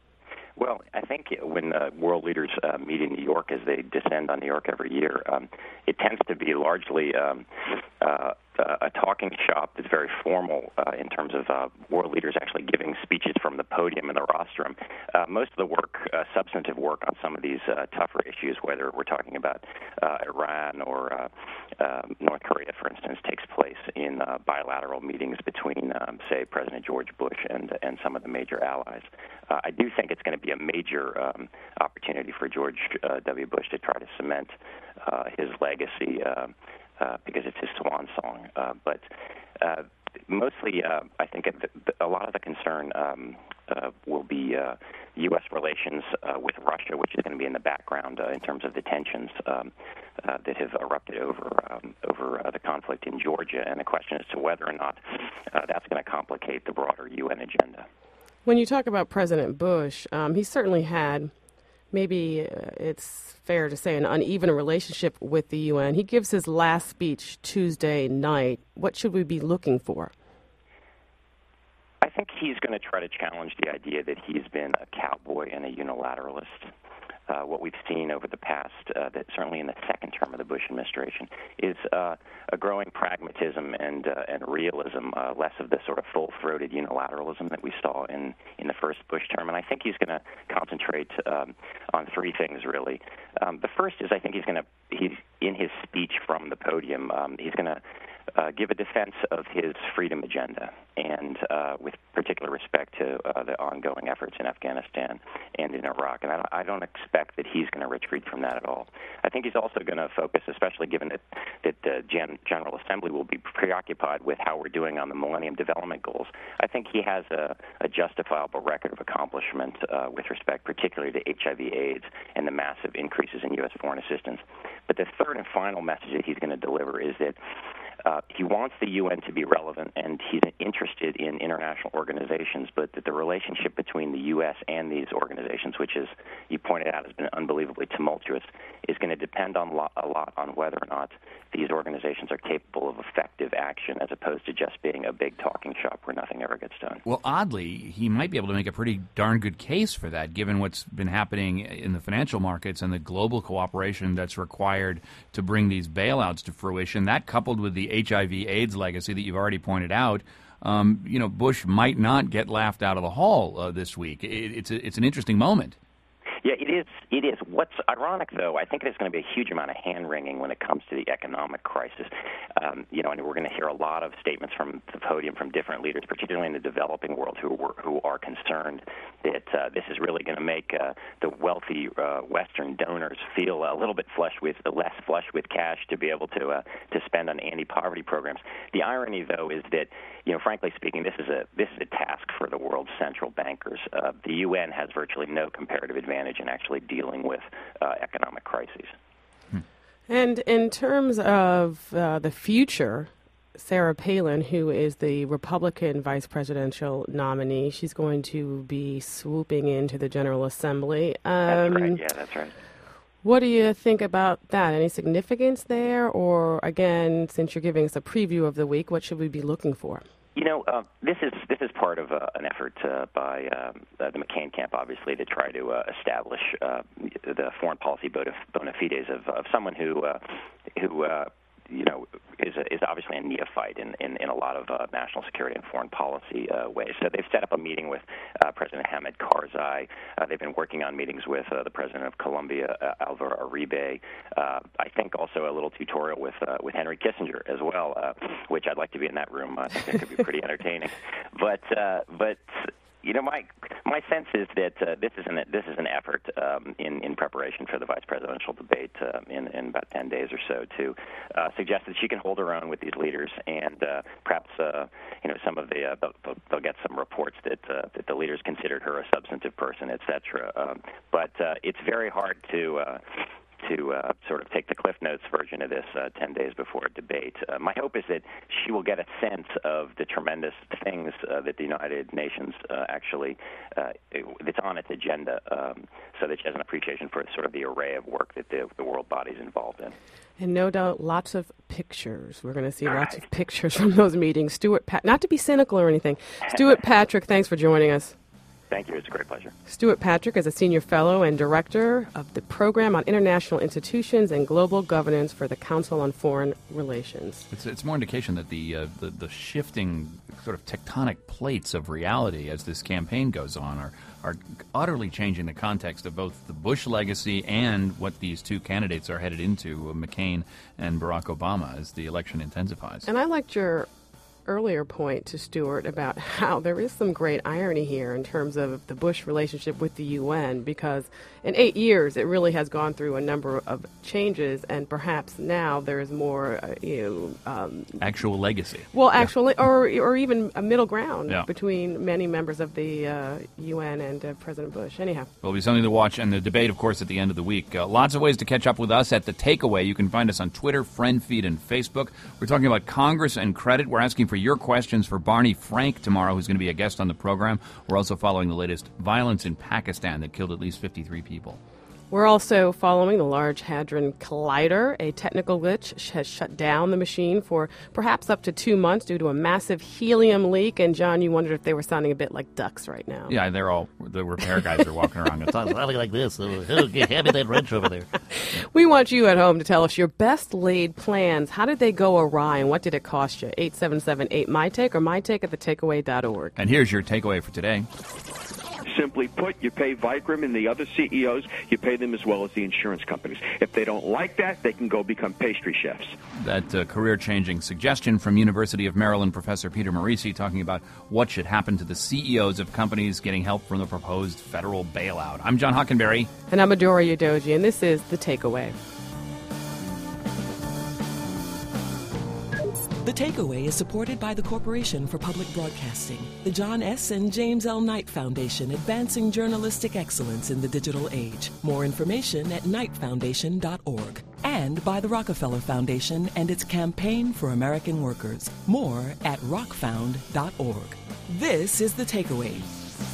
Well, I think when uh, world leaders uh, meet in New York, as they descend on New York every year, um, it tends to be largely um, uh, a talking shop that's very formal uh, in terms of uh, world leaders actually giving speeches from the podium in the rostrum. Uh, most of the work, uh, substantive work on some of these uh, tougher issues, whether we're talking about uh, Iran or uh, uh, North Korea, for instance, takes place in uh, bilateral meetings between, um, say, President George Bush and and some of the major allies. Uh, I do think it's going to be a major um, opportunity for George uh, W. Bush to try to cement uh, his legacy uh, uh, because it's his swan song. Uh, but uh, mostly, uh, I think a lot of the concern um, uh, will be uh, U S relations uh, with Russia, which is going to be in the background uh, in terms of the tensions um, uh, that have erupted over um, over uh, the conflict in Georgia, and the question as to whether or not uh, that's going to complicate the broader U N agenda. When you talk about President Bush, um, he certainly had, maybe uh, it's fair to say, an uneven relationship with the U N. He gives his last speech Tuesday night. What should we be looking for? I think he's going to try to challenge the idea that he's been a cowboy and a unilateralist. Uh, what we've seen over the past, uh, that certainly in the second term of the Bush administration, is uh, a growing pragmatism and uh, and realism, uh, less of the sort of full-throated unilateralism that we saw in, in the first Bush term. And I think he's going to concentrate um, on three things, really. Um, the first is I think he's going to, he's in his speech from the podium, um, he's going to Uh, give a defense of his freedom agenda, and uh, with particular respect to uh, the ongoing efforts in Afghanistan and in Iraq. And I don't, I don't expect that he's going to retreat from that at all. I think he's also going to focus, especially given that, that the Gen- General Assembly will be preoccupied with how we're doing on the Millennium Development Goals. I think he has a, a justifiable record of accomplishment uh, with respect particularly to H I V AIDS and the massive increases in U S foreign assistance. But the third and final message that he's going to deliver is that Uh, he wants the U N to be relevant, and he's interested in international organizations, but that the relationship between the U S and these organizations, which, as you pointed out, has been unbelievably tumultuous, is going to depend on lo- a lot on whether or not these organizations are capable of effective action as opposed to just being a big talking shop where nothing ever gets done. Well, oddly, he might be able to make a pretty darn good case for that, given what's been happening in the financial markets and the global cooperation that's required to bring these bailouts to fruition. That, coupled with the the H I V AIDS legacy that you've already pointed out, um, you know, Bush might not get laughed out of the hall uh, this week. It, it's a, it's an interesting moment. Yeah, it is. It is. What's ironic, though, I think there's going to be a huge amount of hand-wringing when it comes to the economic crisis. Um, you know, and we're going to hear a lot of statements from the podium from different leaders, particularly in the developing world, who are, who are concerned that uh, this is really going to make uh, the wealthy uh, Western donors feel a little bit flush with, less flush with cash to be able to uh, to spend on anti-poverty programs. The irony, though, is that, you know, frankly speaking, this is a this is a task for the world's central bankers. Uh, the U N has virtually no comparative advantage in actually dealing with uh, economic crises. And in terms of uh, the future, Sarah Palin, who is the Republican vice presidential nominee, she's going to be swooping into the General Assembly. Um, that's right. Yeah, that's right. What do you think about that? Any significance there? Or, again, since you're giving us a preview of the week, what should we be looking for? You know, uh, this is this is part of uh, an effort uh, by um, uh, the McCain camp, obviously, to try to uh, establish uh, the foreign policy bona fides of, of someone who uh, who uh, you know is a, is obviously a neophyte in, in, in a lot of uh, national security and foreign policy uh, ways. So they've set up a meeting with uh, President Hamid Karzai. Uh, they've been working on meetings with uh, the president of Colombia, uh, Alvaro Uribe. Uh, I think also a little tutorial with uh, with Henry Kissinger as well, uh, which I'd like to be in that room. I think it could be pretty entertaining. But uh, but. You know, my my sense is that uh, this is an this is an effort um, in in preparation for the vice presidential debate uh, in in about ten days or so to uh, suggest that she can hold her own with these leaders, and uh, perhaps uh, you know some of the uh, they'll, they'll get some reports that uh, that the leaders considered her a substantive person, et cetera. Um, but uh, it's very hard to. Uh, to uh, sort of take the Cliff Notes version of this uh, ten days before a debate. Uh, my hope is that she will get a sense of the tremendous things uh, that the United Nations uh, actually, uh, that's on its agenda, um, so that she has an appreciation for sort of the array of work that the, the world body is involved in. And no doubt lots of pictures. We're going to see All lots right. of pictures from those meetings. Stuart, Pat- not to be cynical or anything, Stuart Patrick, thanks for joining us. Thank you. It's a great pleasure. Stuart Patrick is a senior fellow and director of the Program on International Institutions and Global Governance for the Council on Foreign Relations. It's, it's more indication that the, uh, the the shifting sort of tectonic plates of reality as this campaign goes on are, are utterly changing the context of both the Bush legacy and what these two candidates are headed into, McCain and Barack Obama, as the election intensifies. And I liked your earlier point to Stuart about how there is some great irony here in terms of the Bush relationship with the U N, because in eight years it really has gone through a number of changes, and perhaps now there is more, uh, you know, um, actual legacy. Well, actually, yeah. or or even a middle ground yeah. between many members of the uh, U N and uh, President Bush. Anyhow, it'll be something to watch, and the debate, of course, at the end of the week. Uh, lots of ways to catch up with us at The Takeaway. You can find us on Twitter, Friend Feed, and Facebook. We're talking about Congress and credit. We're asking for your questions for Barney Frank tomorrow, who's going to be a guest on the program. We're also following the latest violence in Pakistan that killed at least fifty-three people. We're also following the Large Hadron Collider. A technical glitch has shut down the machine for perhaps up to two months due to a massive helium leak. And, John, you wondered if they were sounding a bit like ducks right now. Yeah, they're all, the repair guys are walking around. It's sounding like this. Hand me that wrench over there. We want you at home to tell us your best laid plans. How did they go awry, and what did it cost you? eight seven seven eight, M Y Take or my take at the takeaway dot org. And here's your takeaway for today. Simply put, you pay Vikram and the other C E Os, you pay them as well as the insurance companies. If they don't like that, they can go become pastry chefs. That uh, career-changing suggestion from University of Maryland Professor Peter Morisi talking about what should happen to the C E Os of companies getting help from the proposed federal bailout. I'm John Hockenberry. And I'm Adora Udoji, and this is The Takeaway. The Takeaway is supported by the Corporation for Public Broadcasting, the John S. and James L. Knight Foundation, advancing journalistic excellence in the digital age. More information at knight foundation dot org. And by the Rockefeller Foundation and its Campaign for American Workers. More at rock found dot org. This is The Takeaway.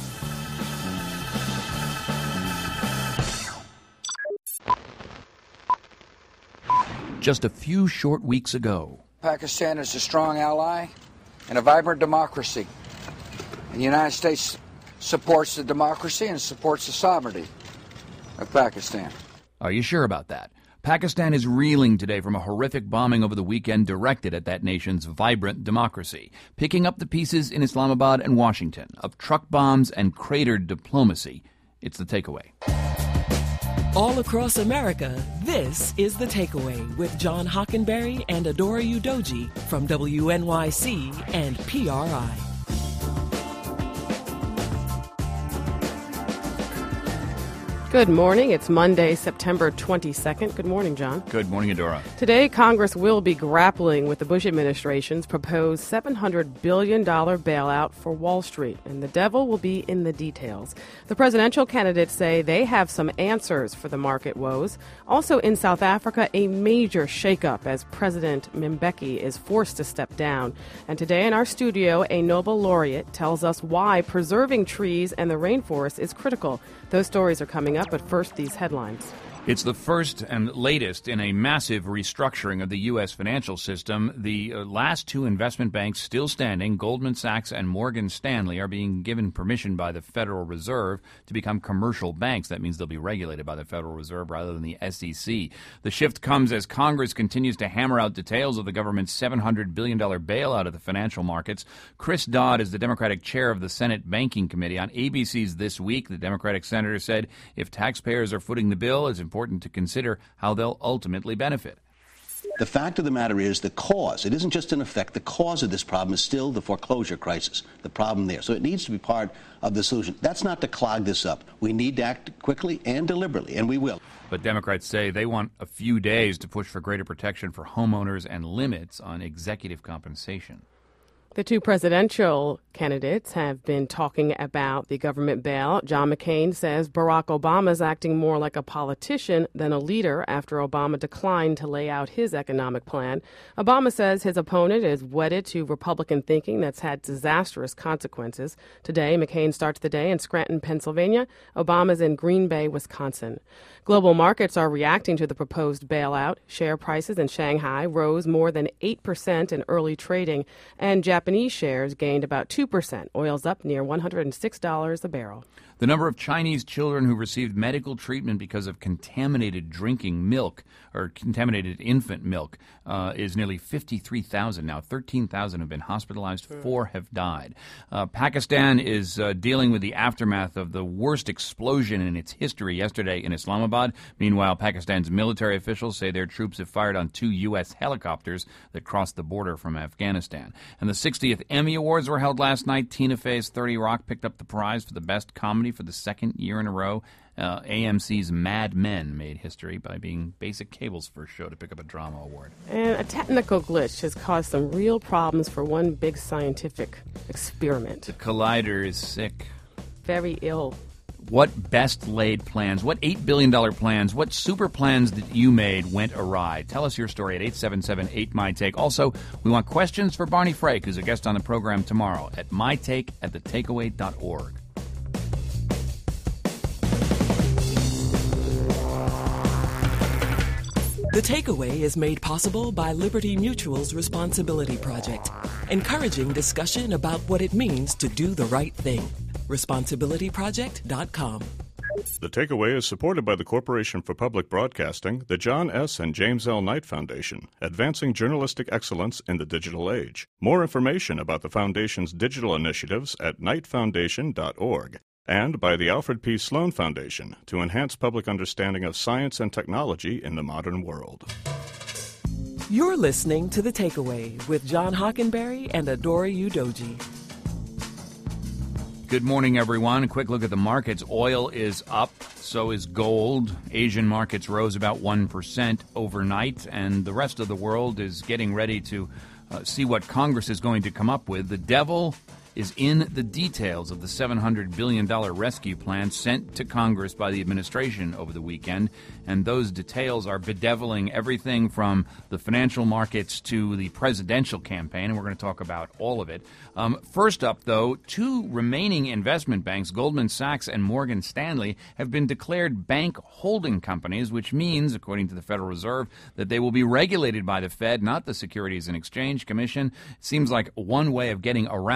Just a few short weeks ago, Pakistan is a strong ally and a vibrant democracy. And the United States supports the democracy and supports the sovereignty of Pakistan. Are you sure about that? Pakistan is reeling today from a horrific bombing over the weekend directed at that nation's vibrant democracy, picking up the pieces in Islamabad and Washington of truck bombs and cratered diplomacy. It's The Takeaway. All across America, this is The Takeaway with John Hockenberry and Adora Udoji from W N Y C and P R I. Good morning. It's Monday, September twenty-second. Good morning, John. Good morning, Adora. Today, Congress will be grappling with the Bush administration's proposed seven hundred billion dollars bailout for Wall Street, and the devil will be in the details. The presidential candidates say they have some answers for the market woes. Also in South Africa, a major shakeup as President Mbeki is forced to step down. And today in our studio, a Nobel laureate tells us why preserving trees and the rainforest is critical. Those stories are coming up, but first, these headlines. It's the first and latest in a massive restructuring of the U S financial system. The uh, last two investment banks still standing, Goldman Sachs and Morgan Stanley, are being given permission by the Federal Reserve to become commercial banks. That means they'll be regulated by the Federal Reserve rather than the S E C. The shift comes as Congress continues to hammer out details of the government's seven hundred billion dollars bailout of the financial markets. Chris Dodd is the Democratic chair of the Senate Banking Committee. On A B C's This Week, the Democratic senator said if taxpayers are footing the bill, it's important to consider how they'll ultimately benefit. The fact of the matter is the cause. It isn't just an effect. The cause of this problem is still the foreclosure crisis, the problem there. So it needs to be part of the solution. That's not to clog this up. We need to act quickly and deliberately, and we will. But Democrats say they want a few days to push for greater protection for homeowners and limits on executive compensation. The two presidential candidates have been talking about the government bailout. John McCain says Barack Obama is acting more like a politician than a leader after Obama declined to lay out his economic plan. Obama says his opponent is wedded to Republican thinking that's had disastrous consequences. Today, McCain starts the day in Scranton, Pennsylvania. Obama's in Green Bay, Wisconsin. Global markets are reacting to the proposed bailout. Share prices in Shanghai rose more than eight percent in early trading, and Japanese shares gained about two percent. Oil's up near one hundred six dollars a barrel. The number of Chinese children who received medical treatment because of contaminated drinking milk or contaminated infant milk uh, is nearly fifty-three thousand now. thirteen thousand have been hospitalized. Four have died. Uh, Pakistan is uh, dealing with the aftermath of the worst explosion in its history yesterday in Islamabad. Meanwhile, Pakistan's military officials say their troops have fired on two U S helicopters that crossed the border from Afghanistan. And the sixtieth Emmy Awards were held last night. Tina Fey's thirty Rock picked up the prize for the best comedy for the second year in a row. Uh, A M C's Mad Men made history by being Basic Cable's first show to pick up a drama award. And a technical glitch has caused some real problems for one big scientific experiment. The Collider is sick. Very ill. What best laid plans, what eight billion dollars plans, what super plans that you made went awry? Tell us your story at eight seven seven eight my take. Also, we want questions for Barney Frake, who's a guest on the program tomorrow, at mytake at the takeaway dot org. The Takeaway is made possible by Liberty Mutual's Responsibility Project, encouraging discussion about what it means to do the right thing. responsibility project dot com. The Takeaway is supported by the Corporation for Public Broadcasting, the John S. and James L. Knight Foundation, advancing journalistic excellence in the digital age. More information about the Foundation's digital initiatives at knight foundation dot org. And by the Alfred P. Sloan Foundation to enhance public understanding of science and technology in the modern world. You're listening to The Takeaway with John Hockenberry and Adora Udoji. Good morning, everyone. A quick look at the markets. Oil is up, so is gold. Asian markets rose about one percent overnight, and the rest of the world is getting ready to uh, see what Congress is going to come up with. The devil is in the details of the seven hundred billion dollars rescue plan sent to Congress by the administration over the weekend. And those details are bedeviling everything from the financial markets to the presidential campaign, and we're going to talk about all of it. Um, first up, though, two remaining investment banks, Goldman Sachs and Morgan Stanley, have been declared bank holding companies, which means, according to the Federal Reserve, that they will be regulated by the Fed, not the Securities and Exchange Commission. It seems like one way of getting around Congress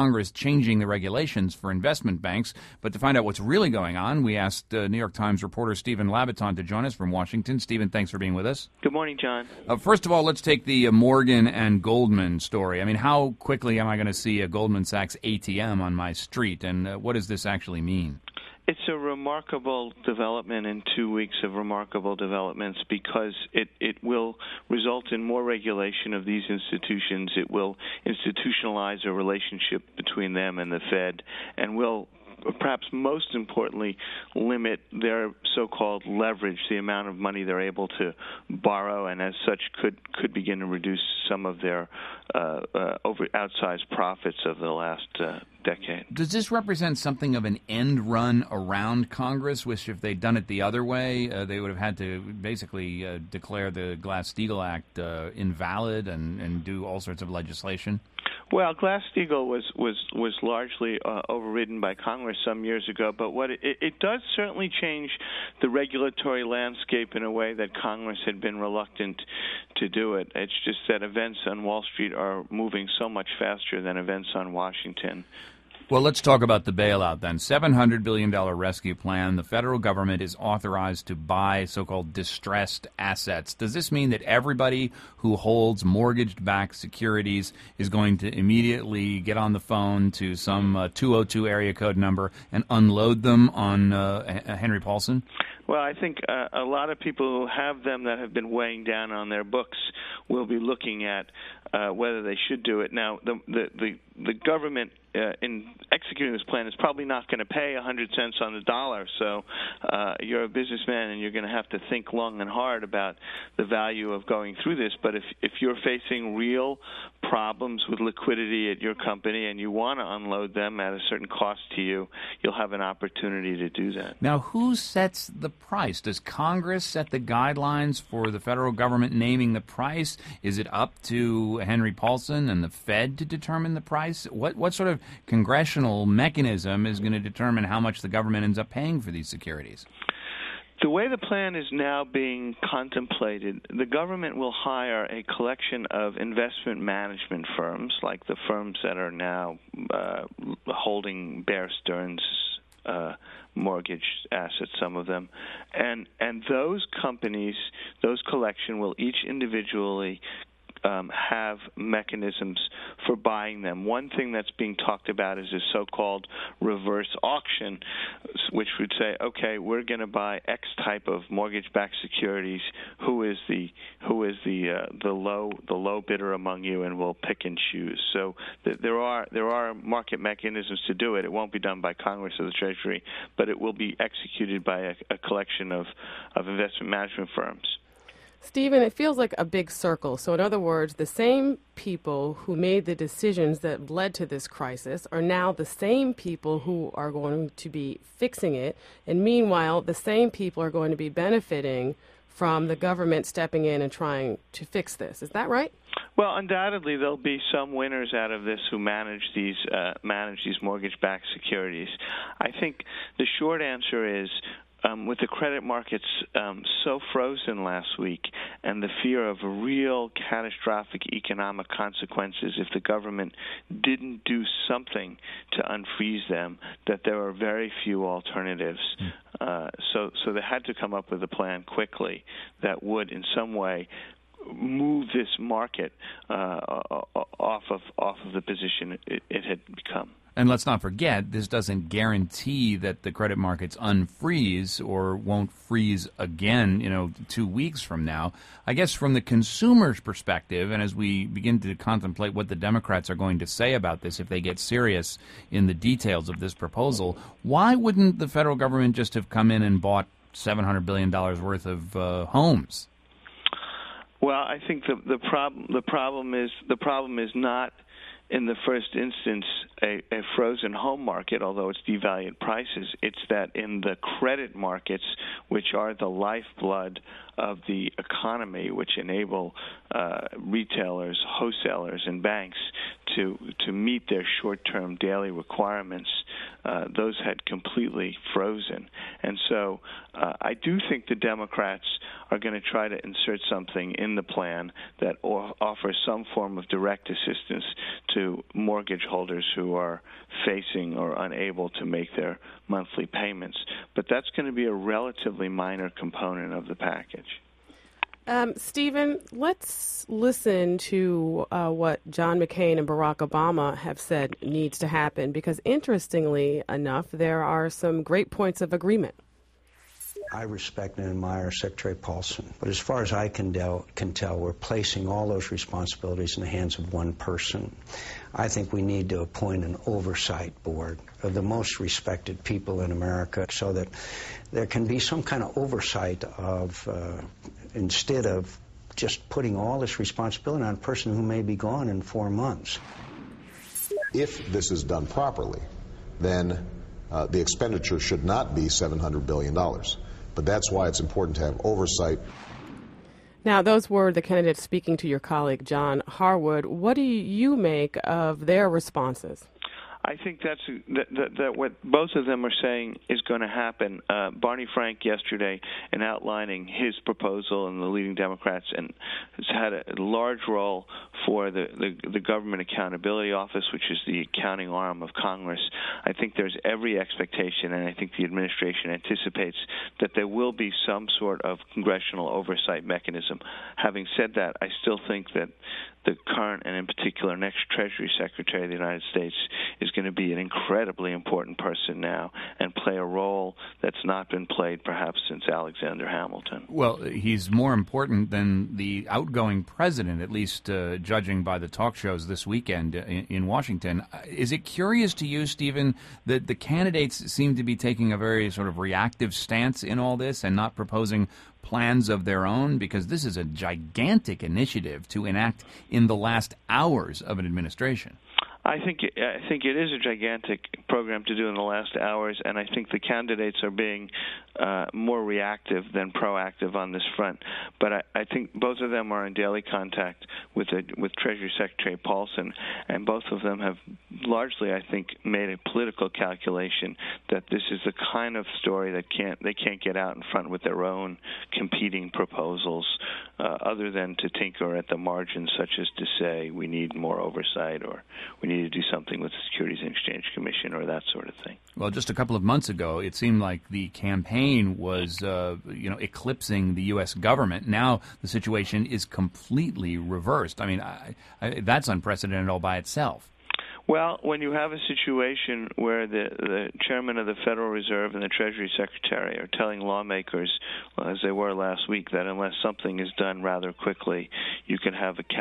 Congress changing the regulations for investment banks. But to find out what's really going on, we asked uh, New York Times reporter Stephen Labaton to join us from Washington. Stephen, thanks for being with us. Good morning, John. Uh, first of all, let's take the uh, Morgan and Goldman story. I mean, how quickly am I going to see a Goldman Sachs A T M on my street, and uh, what does this actually mean? It's a remarkable development in two weeks of remarkable developments because it, it will result in more regulation of these institutions. It will institutionalize a relationship between them and the Fed, and will perhaps most importantly, limit their so-called leverage, the amount of money they're able to borrow, and as such could could begin to reduce some of their uh, uh, over outsized profits of the last uh, decade. Does this represent something of an end run around Congress, which if they'd done it the other way, uh, they would have had to basically uh, declare the Glass-Steagall Act uh, invalid and, and do all sorts of legislation? Well, Glass-Steagall was was was largely uh, overridden by Congress some years ago, but what it, it does certainly change the regulatory landscape in a way that Congress had been reluctant to do it. It's just that events on Wall Street are moving so much faster than events on Washington. Well, let's talk about the bailout then. seven hundred billion dollars rescue plan. The federal government is authorized to buy so-called distressed assets. Does this mean that everybody who holds mortgage-backed securities is going to immediately get on the phone to some uh, two oh two area code number and unload them on uh, Henry Paulson? Well, I think uh, a lot of people who have them that have been weighing down on their books will be looking at uh, whether they should do it. Now, the the the, the government uh, in executing this plan is probably not going to pay one hundred cents on the dollar. So uh, you're a businessman and you're going to have to think long and hard about the value of going through this. But if if you're facing real problems with liquidity at your company and you want to unload them at a certain cost to you, you'll have an opportunity to do that. Now, who sets the price? Does Congress set the guidelines for the federal government naming the price? Is it up to Henry Paulson and the Fed to determine the price? What what sort of congressional mechanism is going to determine how much the government ends up paying for these securities? The way the plan is now being contemplated, the government will hire a collection of investment management firms, like the firms that are now uh, holding Bear Stearns uh, mortgage assets, some of them, and and those companies, those collection will each individually Um, have mechanisms for buying them. One thing that's being talked about is a so-called reverse auction, which would say, okay, we're going to buy X type of mortgage-backed securities. Who is the who is the uh, the low the low bidder among you, and we'll pick and choose. So th- there are there are market mechanisms to do it. It won't be done by Congress or the Treasury, but it will be executed by a, a collection of, of investment management firms. Stephen, it feels like a big circle. So in other words, the same people who made the decisions that led to this crisis are now the same people who are going to be fixing it. And meanwhile, the same people are going to be benefiting from the government stepping in and trying to fix this. Is that right? Well, undoubtedly, there'll be some winners out of this who manage these uh, manage these mortgage-backed securities. I think the short answer is, Um, with the credit markets um, so frozen last week and the fear of real catastrophic economic consequences if the government didn't do something to unfreeze them, that there are very few alternatives. Mm. Uh, so, so they had to come up with a plan quickly that would in some way move this market uh, off of off of the position it, it had become. And let's not forget, this doesn't guarantee that the credit markets unfreeze or won't freeze again, you know, two weeks from now. I guess from the consumer's perspective, and as we begin to contemplate what the Democrats are going to say about this if they get serious in the details of this proposal, why wouldn't the federal government just have come in and bought seven hundred billion dollars worth of uh, homes? Well, I think the the problem the problem is the problem is not in the first instance a, a frozen home market, although it's devalued prices. It's that in the credit markets, which are the lifeblood of the economy, which enable uh, retailers, wholesalers, and banks to to meet their short-term daily requirements, uh, those had completely frozen. And so uh, I do think the Democrats are going to try to insert something in the plan that o- offers some form of direct assistance to mortgage holders who are facing or unable to make their monthly payments. But that's going to be a relatively minor component of the package. Um, Stephen, let's listen to uh, what John McCain and Barack Obama have said needs to happen, because interestingly enough, there are some great points of agreement. I respect and admire Secretary Paulson, but as far as I can, del- can tell, we're placing all those responsibilities in the hands of one person. I think we need to appoint an oversight board of the most respected people in America so that there can be some kind of oversight of, uh, instead of just putting all this responsibility on a person who may be gone in four months. If this is done properly, then uh, the expenditure should not be seven hundred billion dollars. But that's why it's important to have oversight. Now, those were the candidates speaking to your colleague, John Harwood. What do you make of their responses? I think that's that, that, that what both of them are saying is going to happen. Uh, Barney Frank yesterday, in outlining his proposal, and the leading Democrats, and has had a large role for the, the, the Government Accountability Office, which is the accounting arm of Congress. I think there's every expectation, and I think the administration anticipates that there will be some sort of congressional oversight mechanism. Having said that, I still think that the current, and in particular next Treasury Secretary of the United States, is going to be an incredibly important person now and play a role that's not been played perhaps since Alexander Hamilton. Well, he's more important than the outgoing president, at least uh, judging by the talk shows this weekend in, in Washington. Is it curious to you, Stephen, that the candidates seem to be taking a very sort of reactive stance in all this and not proposing plans of their own? Because this is a gigantic initiative to enact in the last hours of an administration. I think I think it is a gigantic program to do in the last hours, and I think the candidates are being uh, more reactive than proactive on this front. But I, I think both of them are in daily contact with the, with Treasury Secretary Paulson, and both of them have largely, I think, made a political calculation that this is the kind of story that can't they can't get out in front with their own competing proposals, uh, other than to tinker at the margins, such as to say we need more oversight or we need to do something with the Securities and Exchange Commission or that sort of thing. Well, just a couple of months ago, it seemed like the campaign was, uh, you know, eclipsing the U S government. Now the situation is completely reversed. I mean, I, I, that's unprecedented all by itself. Well, when you have a situation where the, the chairman of the Federal Reserve and the Treasury Secretary are telling lawmakers, well, as they were last week, that unless something is done rather quickly, you can have a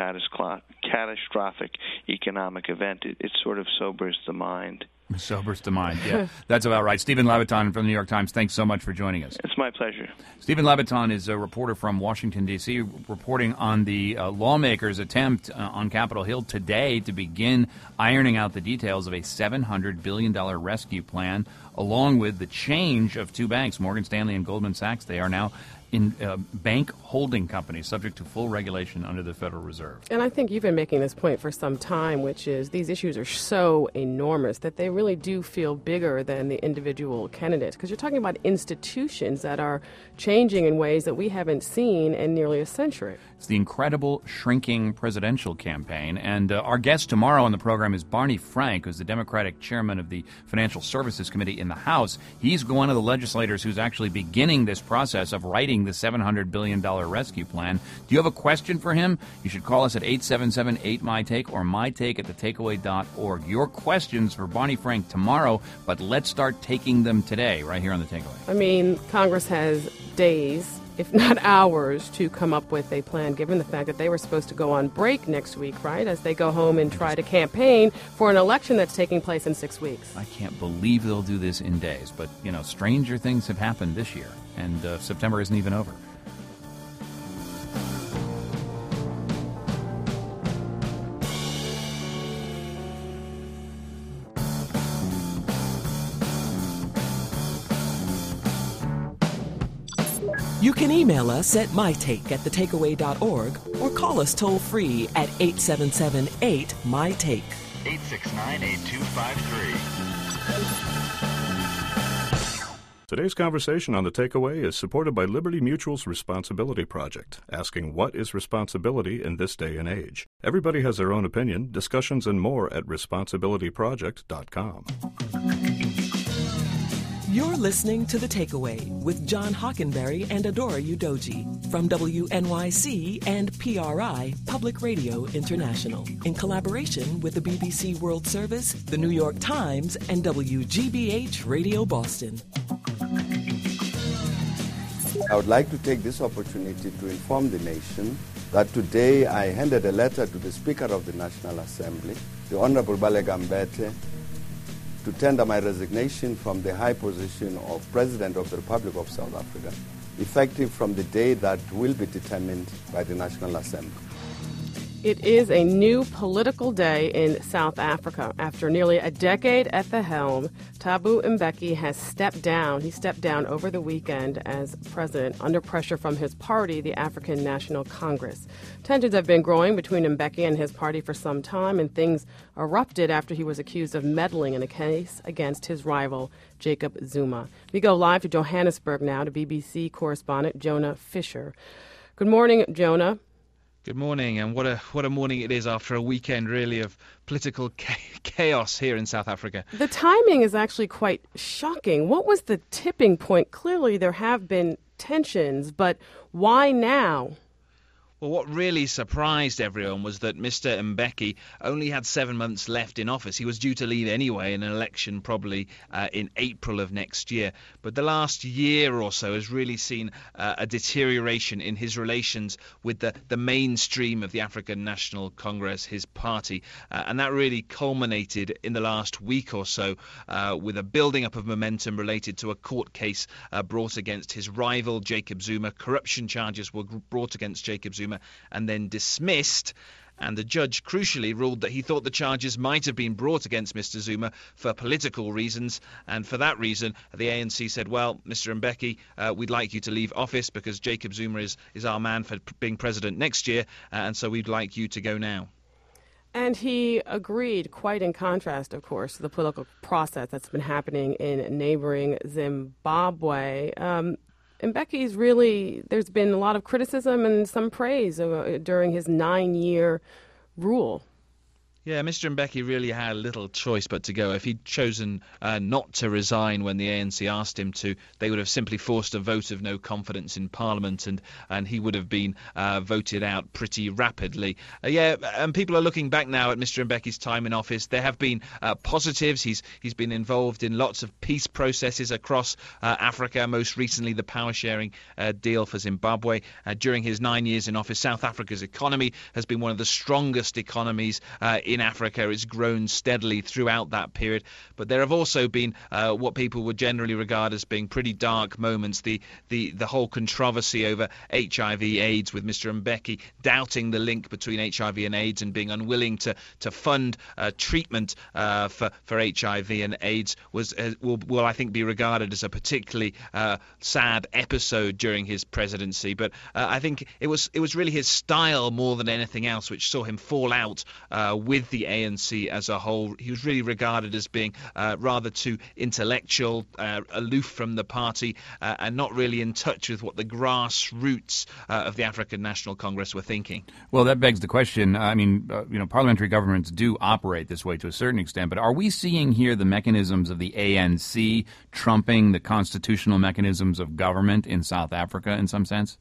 catastrophic economic event, it, it sort of sobers the mind. Sobers the mind, yeah. That's about right. Stephen Labaton from the New York Times, thanks so much for joining us. It's my pleasure. Stephen Labaton is a reporter from Washington, D C, reporting on the uh, lawmakers' attempt uh, on Capitol Hill today to begin ironing out the details of a seven hundred billion dollars rescue plan, along with the change of two banks, Morgan Stanley and Goldman Sachs. They are now in uh, bank holding companies subject to full regulation under the Federal Reserve. And I think you've been making this point for some time, which is these issues are so enormous that they really do feel bigger than the individual candidates, because you're talking about institutions that are changing in ways that we haven't seen in nearly a century. It's the incredible shrinking presidential campaign. And uh, our guest tomorrow on the program is Barney Frank, who's the Democratic chairman of the Financial Services Committee in the House. He's one of the legislators who's actually beginning this process of writing the seven hundred billion dollars rescue plan. Do you have a question for him? You should call us at eight seven seven eight my take or mytake at the takeaway dot org. Your questions for Barney Frank tomorrow, but let's start taking them today right here on The Takeaway. I mean, Congress has days, if not hours, to come up with a plan, given the fact that they were supposed to go on break next week, right, as they go home and try to campaign for an election that's taking place in six weeks. I can't believe they'll do this in days, but, you know, stranger things have happened this year, and uh, September isn't even over. You can email us at mytake at the takeaway dot org or call us toll free at eight seven seven eight my take. eight six nine, eight two five three. Today's conversation on The Takeaway is supported by Liberty Mutual's Responsibility Project, asking what is responsibility in this day and age. Everybody has their own opinion. Discussions and more at responsibility project dot com. You're listening to The Takeaway with John Hockenberry and Adora Udoji from W N Y C and P R I Public Radio International in collaboration with the B B C World Service, the New York Times, and W G B H Radio Boston. I would like to take this opportunity to inform the nation that today I handed a letter to the Speaker of the National Assembly, the Honorable Baleka Mbete, to tender my resignation from the high position of President of the Republic of South Africa, effective from the day that will be determined by the National Assembly. It is a new political day in South Africa. After nearly a decade at the helm, Thabo Mbeki has stepped down. He stepped down over the weekend as president under pressure from his party, the African National Congress. Tensions have been growing between Mbeki and his party for some time, and things erupted after he was accused of meddling in a case against his rival, Jacob Zuma. We go live to Johannesburg now to B B C correspondent Jonah Fisher. Good morning, Jonah. Good morning, and what a what a morning it is after a weekend, really, of political chaos here in South Africa. The timing is actually quite shocking. What was the tipping point? Clearly there have been tensions, but why now? Well, what really surprised everyone was that Mister Mbeki only had seven months left in office. He was due to leave anyway in an election probably uh, in April of next year. But the last year or so has really seen uh, a deterioration in his relations with the, the mainstream of the African National Congress, his party. Uh, and that really culminated in the last week or so uh, with a building up of momentum related to a court case uh, brought against his rival, Jacob Zuma. Corruption charges were brought against Jacob Zuma and then dismissed, and the judge crucially ruled that he thought the charges might have been brought against Mister Zuma for political reasons, and for that reason the A N C said, well, Mister Mbeki, uh, we'd like you to leave office because Jacob Zuma is, is our man for being president next year, uh, and so we'd like you to go now. And he agreed, quite in contrast, of course, to the political process that's been happening in neighboring Zimbabwe. Um, Mbeki's really, there's been a lot of criticism and some praise uh, during his nine-year rule. Yeah, Mister Mbeki really had little choice but to go. If he'd chosen uh, not to resign when the A N C asked him to, they would have simply forced a vote of no confidence in Parliament, and, and he would have been uh, voted out pretty rapidly. Uh, yeah, and people are looking back now at Mister Mbeki's time in office. There have been uh, positives. He's he's been involved in lots of peace processes across uh, Africa, most recently the power-sharing uh, deal for Zimbabwe. Uh, during his nine years in office, South Africa's economy has been one of the strongest economies uh, in Africa. It's grown steadily throughout that period, but there have also been uh, what people would generally regard as being pretty dark moments. The the the whole controversy over H I V AIDS, with Mister Mbeki doubting the link between H I V and AIDS and being unwilling to to fund uh, treatment uh, for for H I V and AIDS, was uh, will will I think be regarded as a particularly uh, sad episode during his presidency. But uh, I think it was it was really his style more than anything else which saw him fall out uh, with the A N C as a whole. He was really regarded as being uh, rather too intellectual, uh, aloof from the party, uh, and not really in touch with what the grassroots uh, of the African National Congress were thinking. Well, that begs the question. I mean, uh, you know, parliamentary governments do operate this way to a certain extent, but are we seeing here the mechanisms of the A N C trumping the constitutional mechanisms of government in South Africa in some sense?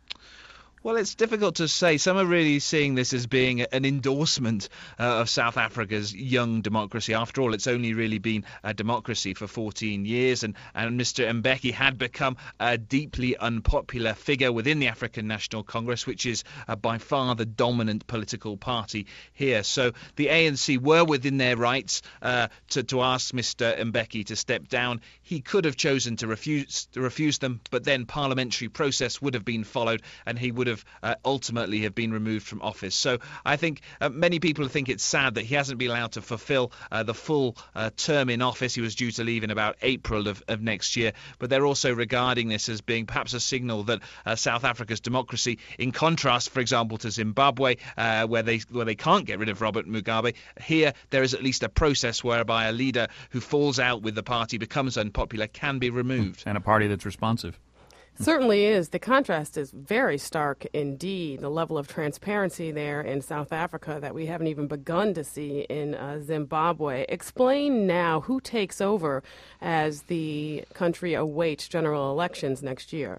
Well, it's difficult to say. Some are really seeing this as being an endorsement uh, of South Africa's young democracy. After all, it's only really been a democracy for fourteen years, and, and Mister Mbeki had become a deeply unpopular figure within the African National Congress, which is uh, by far the dominant political party here. So the A N C were within their rights uh, to, to ask Mister Mbeki to step down. He could have chosen to refuse, to refuse them, but then parliamentary process would have been followed, and he would have have uh, ultimately have been removed from office. So I think uh, many people think it's sad that he hasn't been allowed to fulfill uh, the full uh, term in office. He was due to leave in about April of, of next year, but they're also regarding this as being perhaps a signal that uh, South Africa's democracy, in contrast, for example, to Zimbabwe, uh, where they where they can't get rid of Robert Mugabe, here there is at least a process whereby a leader who falls out with the party, becomes unpopular, can be removed. And a party that's responsive. Certainly is. The contrast is very stark indeed. The level of transparency there in South Africa that we haven't even begun to see in uh, Zimbabwe. Explain now who takes over as the country awaits general elections next year.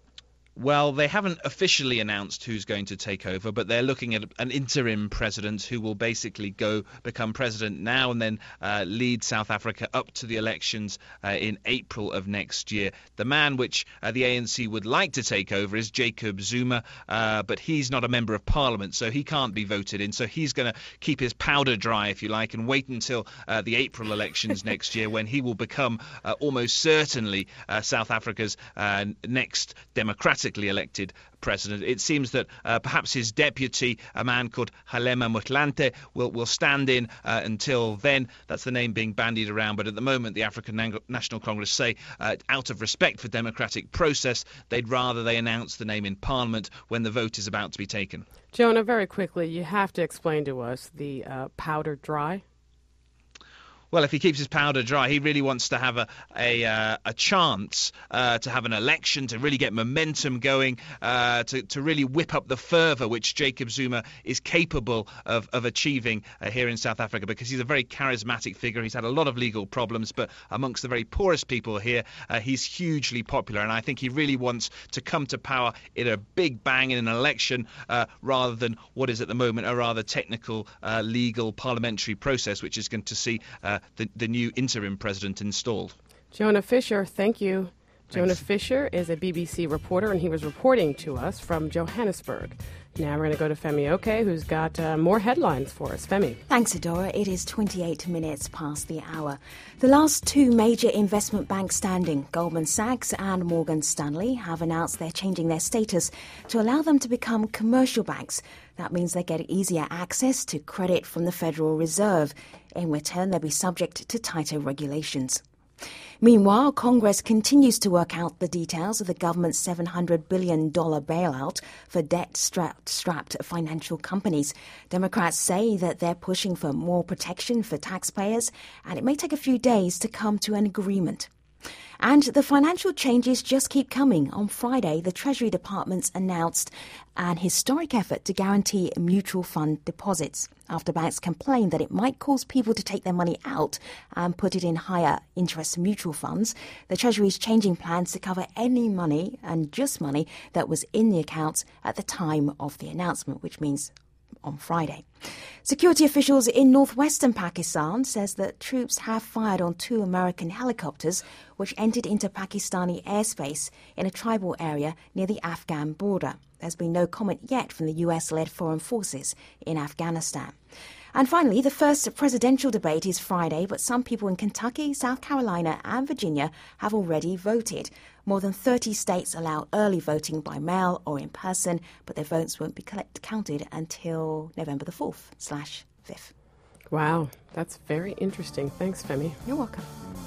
Well, they haven't officially announced who's going to take over, but they're looking at an interim president who will basically go become president now and then uh, lead South Africa up to the elections uh, in April of next year. The man which uh, the A N C would like to take over is Jacob Zuma, uh, but he's not a member of parliament, so he can't be voted in. So he's going to keep his powder dry, if you like, and wait until uh, the April elections next year, when he will become uh, almost certainly uh, South Africa's uh, next democratic elected president. It seems that uh, perhaps his deputy, a man called Kgalema Motlanthe, will, will stand in uh, until then. That's the name being bandied around, but at the moment the African National Congress say, uh, out of respect for democratic process, they'd rather they announce the name in Parliament when the vote is about to be taken. Jonah, very quickly, you have to explain to us the uh, powder dry. Well, if he keeps his powder dry, he really wants to have a a, uh, a chance uh, to have an election, to really get momentum going, uh, to, to really whip up the fervour which Jacob Zuma is capable of, of achieving uh, here in South Africa, because he's a very charismatic figure. He's had a lot of legal problems, but amongst the very poorest people here, uh, he's hugely popular. And I think he really wants to come to power in a big bang in an election uh, rather than what is at the moment a rather technical, uh, legal parliamentary process, which is going to see uh, The, the new interim president installed. Jonah Fisher, thank you. Thanks. Jonah Fisher is a B B C reporter, and he was reporting to us from Johannesburg. Now we're going to go to Femi Oke, who's got uh, more headlines for us. Femi. Thanks, Adora. It is twenty-eight minutes past the hour. The last two major investment banks standing, Goldman Sachs and Morgan Stanley, have announced they're changing their status to allow them to become commercial banks. That means they get easier access to credit from the Federal Reserve. In return, they'll be subject to tighter regulations. Meanwhile, Congress continues to work out the details of the government's seven hundred billion dollars bailout for debt-strapped financial companies. Democrats say that they're pushing for more protection for taxpayers, and it may take a few days to come to an agreement. And the financial changes just keep coming. On Friday, the Treasury Department announced an historic effort to guarantee mutual fund deposits after banks complained that it might cause people to take their money out and put it in higher interest mutual funds. The Treasury is changing plans to cover any money and just money that was in the accounts at the time of the announcement, which means on Friday. Security officials in northwestern Pakistan says that troops have fired on two American helicopters which entered into Pakistani airspace in a tribal area near the Afghan border. There's been no comment yet from the U S-led foreign forces in Afghanistan. And finally, the first presidential debate is Friday, but some people in Kentucky, South Carolina and Virginia have already voted. More than thirty states allow early voting by mail or in person, but their votes won't be collect- counted until November the fourth slash fifth. Wow, that's very interesting. Thanks, Femi. You're welcome.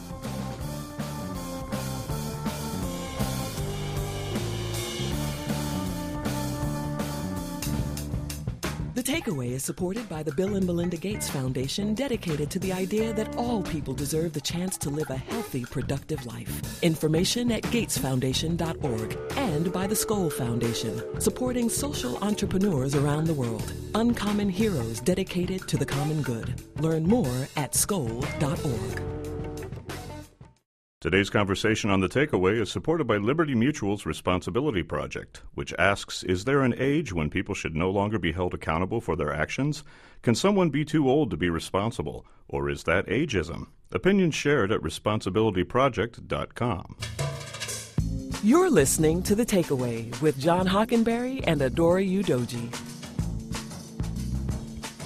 The Takeaway is supported by the Bill and Melinda Gates Foundation, dedicated to the idea that all people deserve the chance to live a healthy, productive life. Information at gates foundation dot org, and by the Skoll Foundation, supporting social entrepreneurs around the world. Uncommon heroes dedicated to the common good. Learn more at skoll dot org. Today's conversation on The Takeaway is supported by Liberty Mutual's Responsibility Project, which asks, is there an age when people should no longer be held accountable for their actions? Can someone be too old to be responsible? Or is that ageism? Opinions shared at responsibility project dot com. You're listening to The Takeaway with John Hockenberry and Adora Udoji.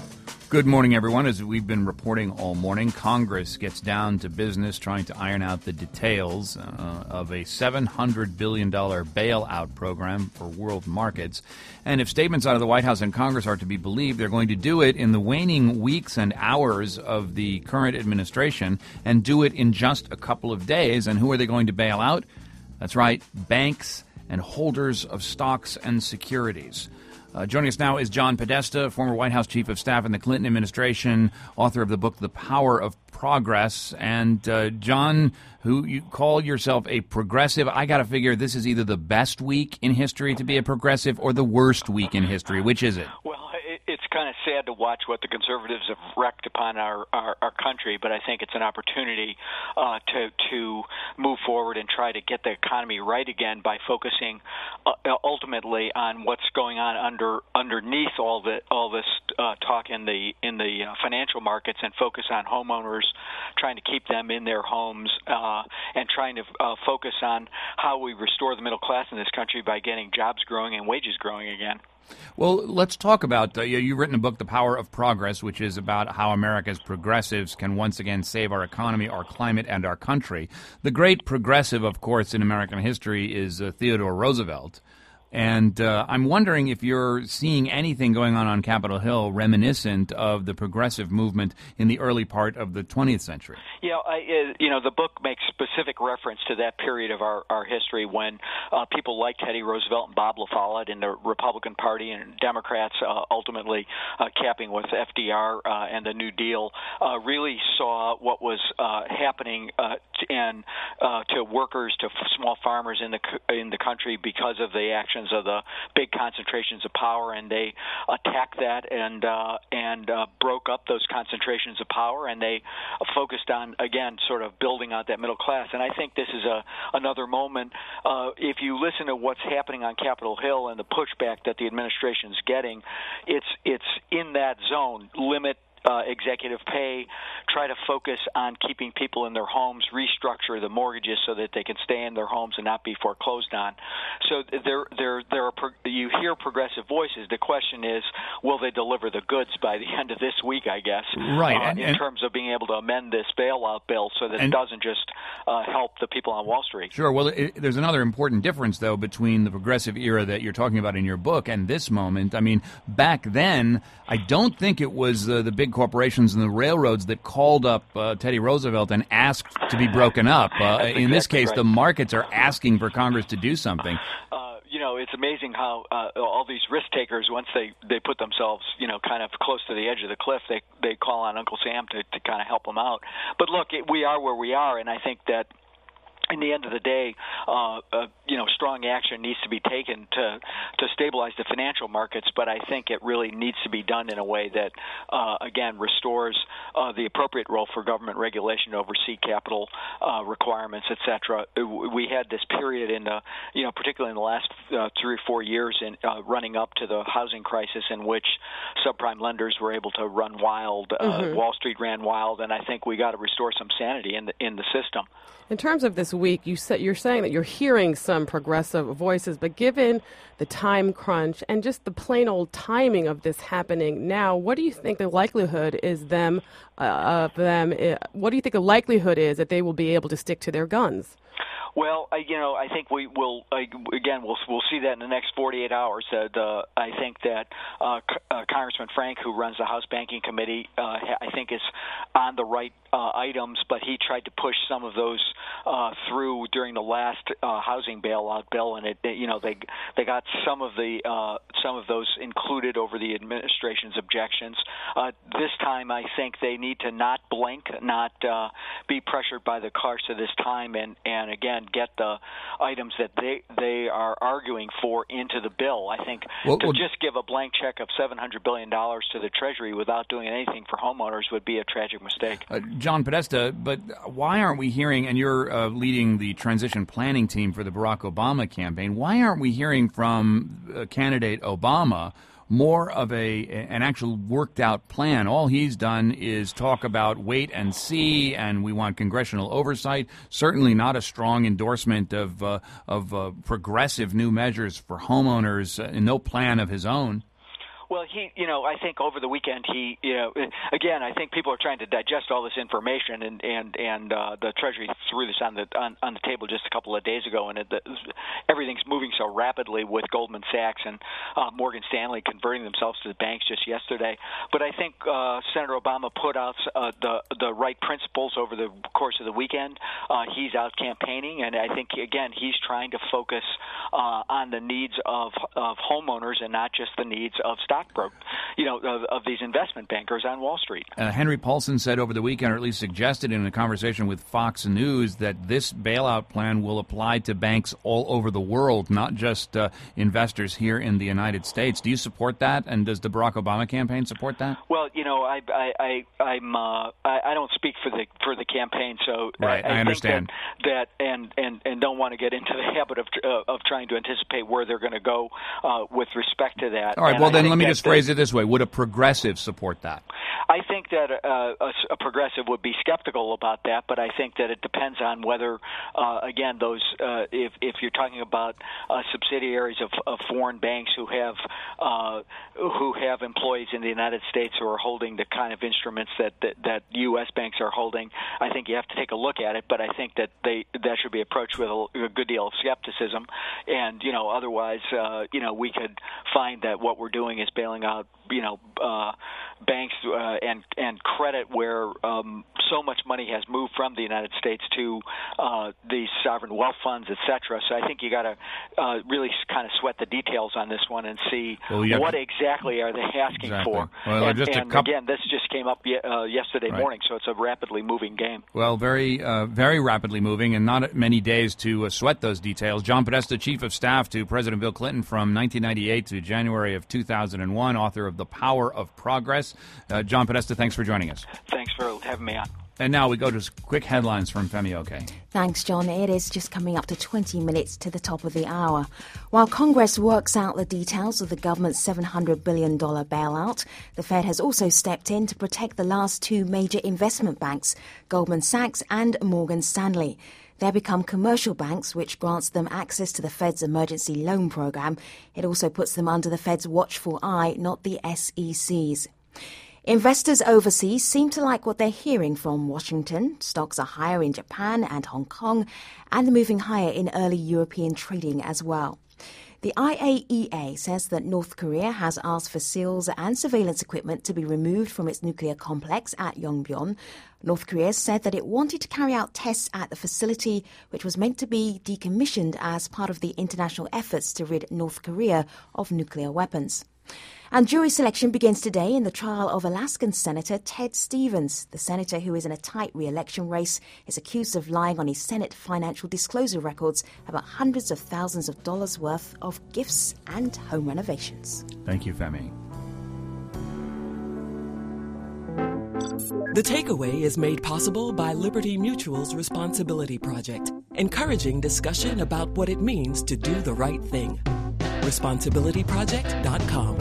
Good morning, everyone. As we've been reporting all morning, Congress gets down to business trying to iron out the details uh, of a seven hundred billion dollars bailout program for world markets. And if statements out of the White House and Congress are to be believed, they're going to do it in the waning weeks and hours of the current administration and do it in just a couple of days. And who are they going to bail out? That's right, banks and holders of stocks and securities. Uh, joining us now is John Podesta, former White House Chief of Staff in the Clinton administration, author of the book The Power of Progress. And uh, John, who you call yourself a progressive, I got to figure this is either the best week in history to be a progressive or the worst week in history. Which is it? Well, it's kind of sad to watch what the conservatives have wreaked upon our, our, our country, but I think it's an opportunity uh, to to move forward and try to get the economy right again by focusing uh, ultimately on what's going on under underneath all the all this uh, talk in the in the uh, financial markets, and focus on homeowners, trying to keep them in their homes, uh, and trying to uh, focus on how we restore the middle class in this country by getting jobs growing and wages growing again. Well, let's talk about, uh, you've written a book, The Power of Progress, which is about how America's progressives can once again save our economy, our climate, and our country. The great progressive, of course, in American history is uh, Theodore Roosevelt. And uh, I'm wondering if you're seeing anything going on on Capitol Hill reminiscent of the progressive movement in the early part of the twentieth century. Yeah, I, you know, the book makes specific reference to that period of our, our history when uh, people like Teddy Roosevelt and Bob La Follette in the Republican Party and Democrats uh, ultimately uh, capping with F D R uh, and the New Deal uh, really saw what was uh, happening uh, to, and uh, to workers, to f- small farmers in the in the country because of the action of the big concentrations of power, and they attacked that and uh, and uh, broke up those concentrations of power, and they uh, focused on, again, sort of building out that middle class. And I think this is a another moment. Uh, if you listen to what's happening on Capitol Hill and the pushback that the administration is getting, it's it's in that zone. Limit Uh, executive pay, try to focus on keeping people in their homes, restructure the mortgages so that they can stay in their homes and not be foreclosed on. So there, there, there are. You hear progressive voices. The question is, will they deliver the goods by the end of this week? I guess, right? Uh, and, in and, terms of being able to amend this bailout bill so that and, it doesn't just uh, help the people on Wall Street. Sure. Well, it, there's another important difference, though, between the progressive era that you're talking about in your book and this moment. I mean, back then, I don't think it was uh, the big corporations and the railroads that called up uh, Teddy Roosevelt and asked to be broken up. Uh, exactly in this case, right. the markets are asking for Congress to do something. Uh, you know, it's amazing how uh, all these risk takers, once they, they put themselves, you know, kind of close to the edge of the cliff, they they call on Uncle Sam to, to kind of help them out. But look, it, we are where we are, and I think that in the end of the day, uh, uh, you know, strong action needs to be taken to to stabilize the financial markets. But I think it really needs to be done in a way that, uh, again, restores uh, the appropriate role for government regulation to oversee capital uh, requirements, et cetera. We had this period in the, you know, particularly in the last uh, three or four years, in uh, running up to the housing crisis, in which subprime lenders were able to run wild. Uh, mm-hmm. Wall Street ran wild, and I think we got to restore some sanity in the in the system. In terms of this week, you say, you're saying that you're hearing some progressive voices, but given the time crunch and just the plain old timing of this happening now, what do you think the likelihood is them uh, of them? Uh, what do you think the likelihood is that they will be able to stick to their guns? Well, I, you know, I think we will uh, again. We'll we'll see that in the next forty-eight hours. Uh, the, I think that uh, C- uh, Congressman Frank, who runs the House Banking Committee, uh, I think is on the right uh, items, but he tried to push some of those uh, through during the last uh, housing bailout bill, and it, you know, they they got some of the uh, some of those included over the administration's objections. Uh, this time, I think they need to not blink, not uh, be pressured by the course of this time, and and again. get the items that they they are arguing for into the bill. I think well, to well, just give a blank check of seven hundred billion dollars to the Treasury without doing anything for homeowners would be a tragic mistake. Uh, John Podesta, but why aren't we hearing, and you're uh, leading the transition planning team for the Barack Obama campaign, why aren't we hearing from uh, candidate Obama more of a an actual worked out plan? All he's done is talk about wait and see, and we want congressional oversight. Certainly not a strong endorsement of uh, of uh, progressive new measures for homeowners, uh, and no plan of his own. Well, he, you know, I think over the weekend he, you know, again, I think people are trying to digest all this information, and and and uh, the Treasury threw this on the on, on the table just a couple of days ago, and it, the, everything's moving so rapidly with Goldman Sachs and uh, Morgan Stanley converting themselves to the banks just yesterday. But I think uh, Senator Obama put out uh, the the right principles over the course of the weekend. Uh, he's out campaigning, and I think again he's trying to focus uh, on the needs of of homeowners and not just the needs of stockbrokers, you know, of, of these investment bankers on Wall Street. Uh, Henry Paulson said over the weekend, or at least suggested in a conversation with Fox News, that this bailout plan will apply to banks all over the world, not just uh, investors here in the United States. Do you support that? And does the Barack Obama campaign support that? Well, you know, I, I, I, I'm, uh, I, I don't speak for the for the campaign, so right, I, I, I understand think that, that and, and, and don't want to get into the habit of uh, of trying to anticipate where they're going to go uh, with respect to that. All right. And well, I then let me that just phrase it this way: would a progressive support that? I think that uh, a, a progressive would be skeptical about that, but I think that it depends on whether, uh, again, those uh, if if you're talking about uh, subsidiaries of, of foreign banks who have uh, who have employees in the United States who are holding the kind of instruments that, that that U S banks are holding, I think you have to take a look at it. But I think that they that should be approached with a, a good deal of skepticism, and you know, otherwise, uh, you know, we could find that what we're doing is bailing out, you know, uh, banks uh, and and credit where um, so much money has moved from the United States to uh, these sovereign wealth funds, et cetera. So I think you got to uh, really kind of sweat the details on this one and see well, what to... exactly are they asking exactly. for. Well, and just and a couple... again, this just came up ye- uh, yesterday right. morning, so it's a rapidly moving game. Well, very, uh, very rapidly moving, and not many days to uh, sweat those details. John Podesta, Chief of Staff to President Bill Clinton from nineteen ninety-eight to January of two thousand one, author of The Power of Progress. Uh, John Podesta, thanks for joining us. Thanks for having me on. And now we go to quick headlines from Femi Oke. Thanks, John. It is just coming up to twenty minutes to the top of the hour. While Congress works out the details of the government's seven hundred billion dollars bailout, the Fed has also stepped in to protect the last two major investment banks, Goldman Sachs and Morgan Stanley. They become commercial banks, which grants them access to the Fed's emergency loan program. It also puts them under the Fed's watchful eye, not the S E C's. Investors overseas seem to like what they're hearing from Washington. Stocks are higher in Japan and Hong Kong, and moving higher in early European trading as well. The I A E A says that North Korea has asked for SEALs and surveillance equipment to be removed from its nuclear complex at Yongbyon. North Korea said that it wanted to carry out tests at the facility, which was meant to be decommissioned as part of the international efforts to rid North Korea of nuclear weapons. And jury selection begins today in the trial of Alaskan Senator Ted Stevens. The senator, who is in a tight re-election race, is accused of lying on his Senate financial disclosure records about hundreds of thousands of dollars worth of gifts and home renovations. Thank you, Femi. The Takeaway is made possible by Liberty Mutual's Responsibility Project, encouraging discussion about what it means to do the right thing. responsibility project dot com.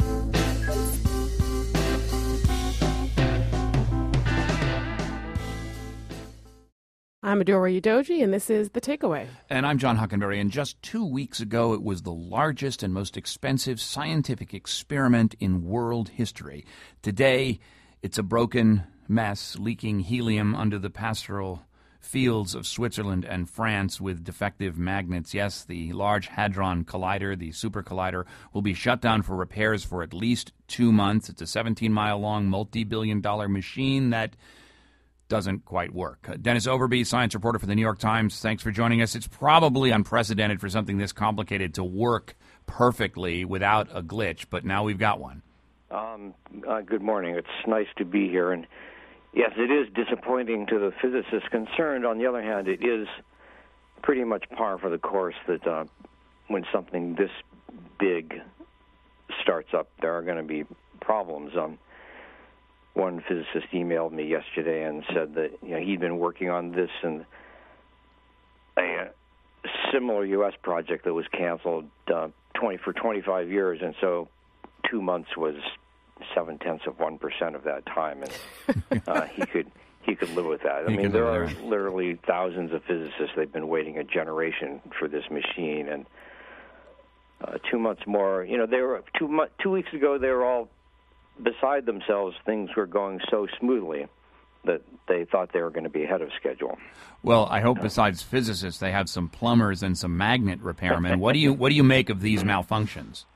I'm Adora Udoji, and this is The Takeaway. And I'm John Hockenberry. And just two weeks ago, it was the largest and most expensive scientific experiment in world history. Today, it's a broken mess, leaking helium under the pastoral fields of Switzerland and France with defective magnets. Yes, the Large Hadron Collider, the Super Collider, will be shut down for repairs for at least two months. It's a seventeen-mile-long, multi-billion dollar machine that doesn't quite work. Uh, Dennis Overby, science reporter for the New York Times, thanks for joining us. It's probably unprecedented for something this complicated to work perfectly without a glitch, but now we've got one. Um, uh, good morning. It's nice to be here. And yes, it is disappointing to the physicists concerned. On the other hand, it is pretty much par for the course that uh, when something this big starts up, there are going to be problems. Um, One physicist emailed me yesterday and said that you know he'd been working on this and a similar U S project that was canceled uh, twenty for twenty-five years, and so two months was seven tenths of one percent of that time, and uh, he could he could live with that. I He mean, could there live are with that. literally thousands of physicists. They've been waiting a generation for this machine, and. Uh, he could he could live with that. I mean, there are literally thousands of physicists. They've been waiting a generation for this machine, and. Uh, he could he could live with that. I mean, there are literally thousands of physicists. They've been waiting a generation for this machine, and uh, two months more. You know, they were two mo- two weeks ago. They were all beside themselves. Things were going so smoothly that they thought they were going to be ahead of schedule. Well, I hope besides physicists, they have some plumbers and some magnet repairmen. What do you what do you make of these malfunctions?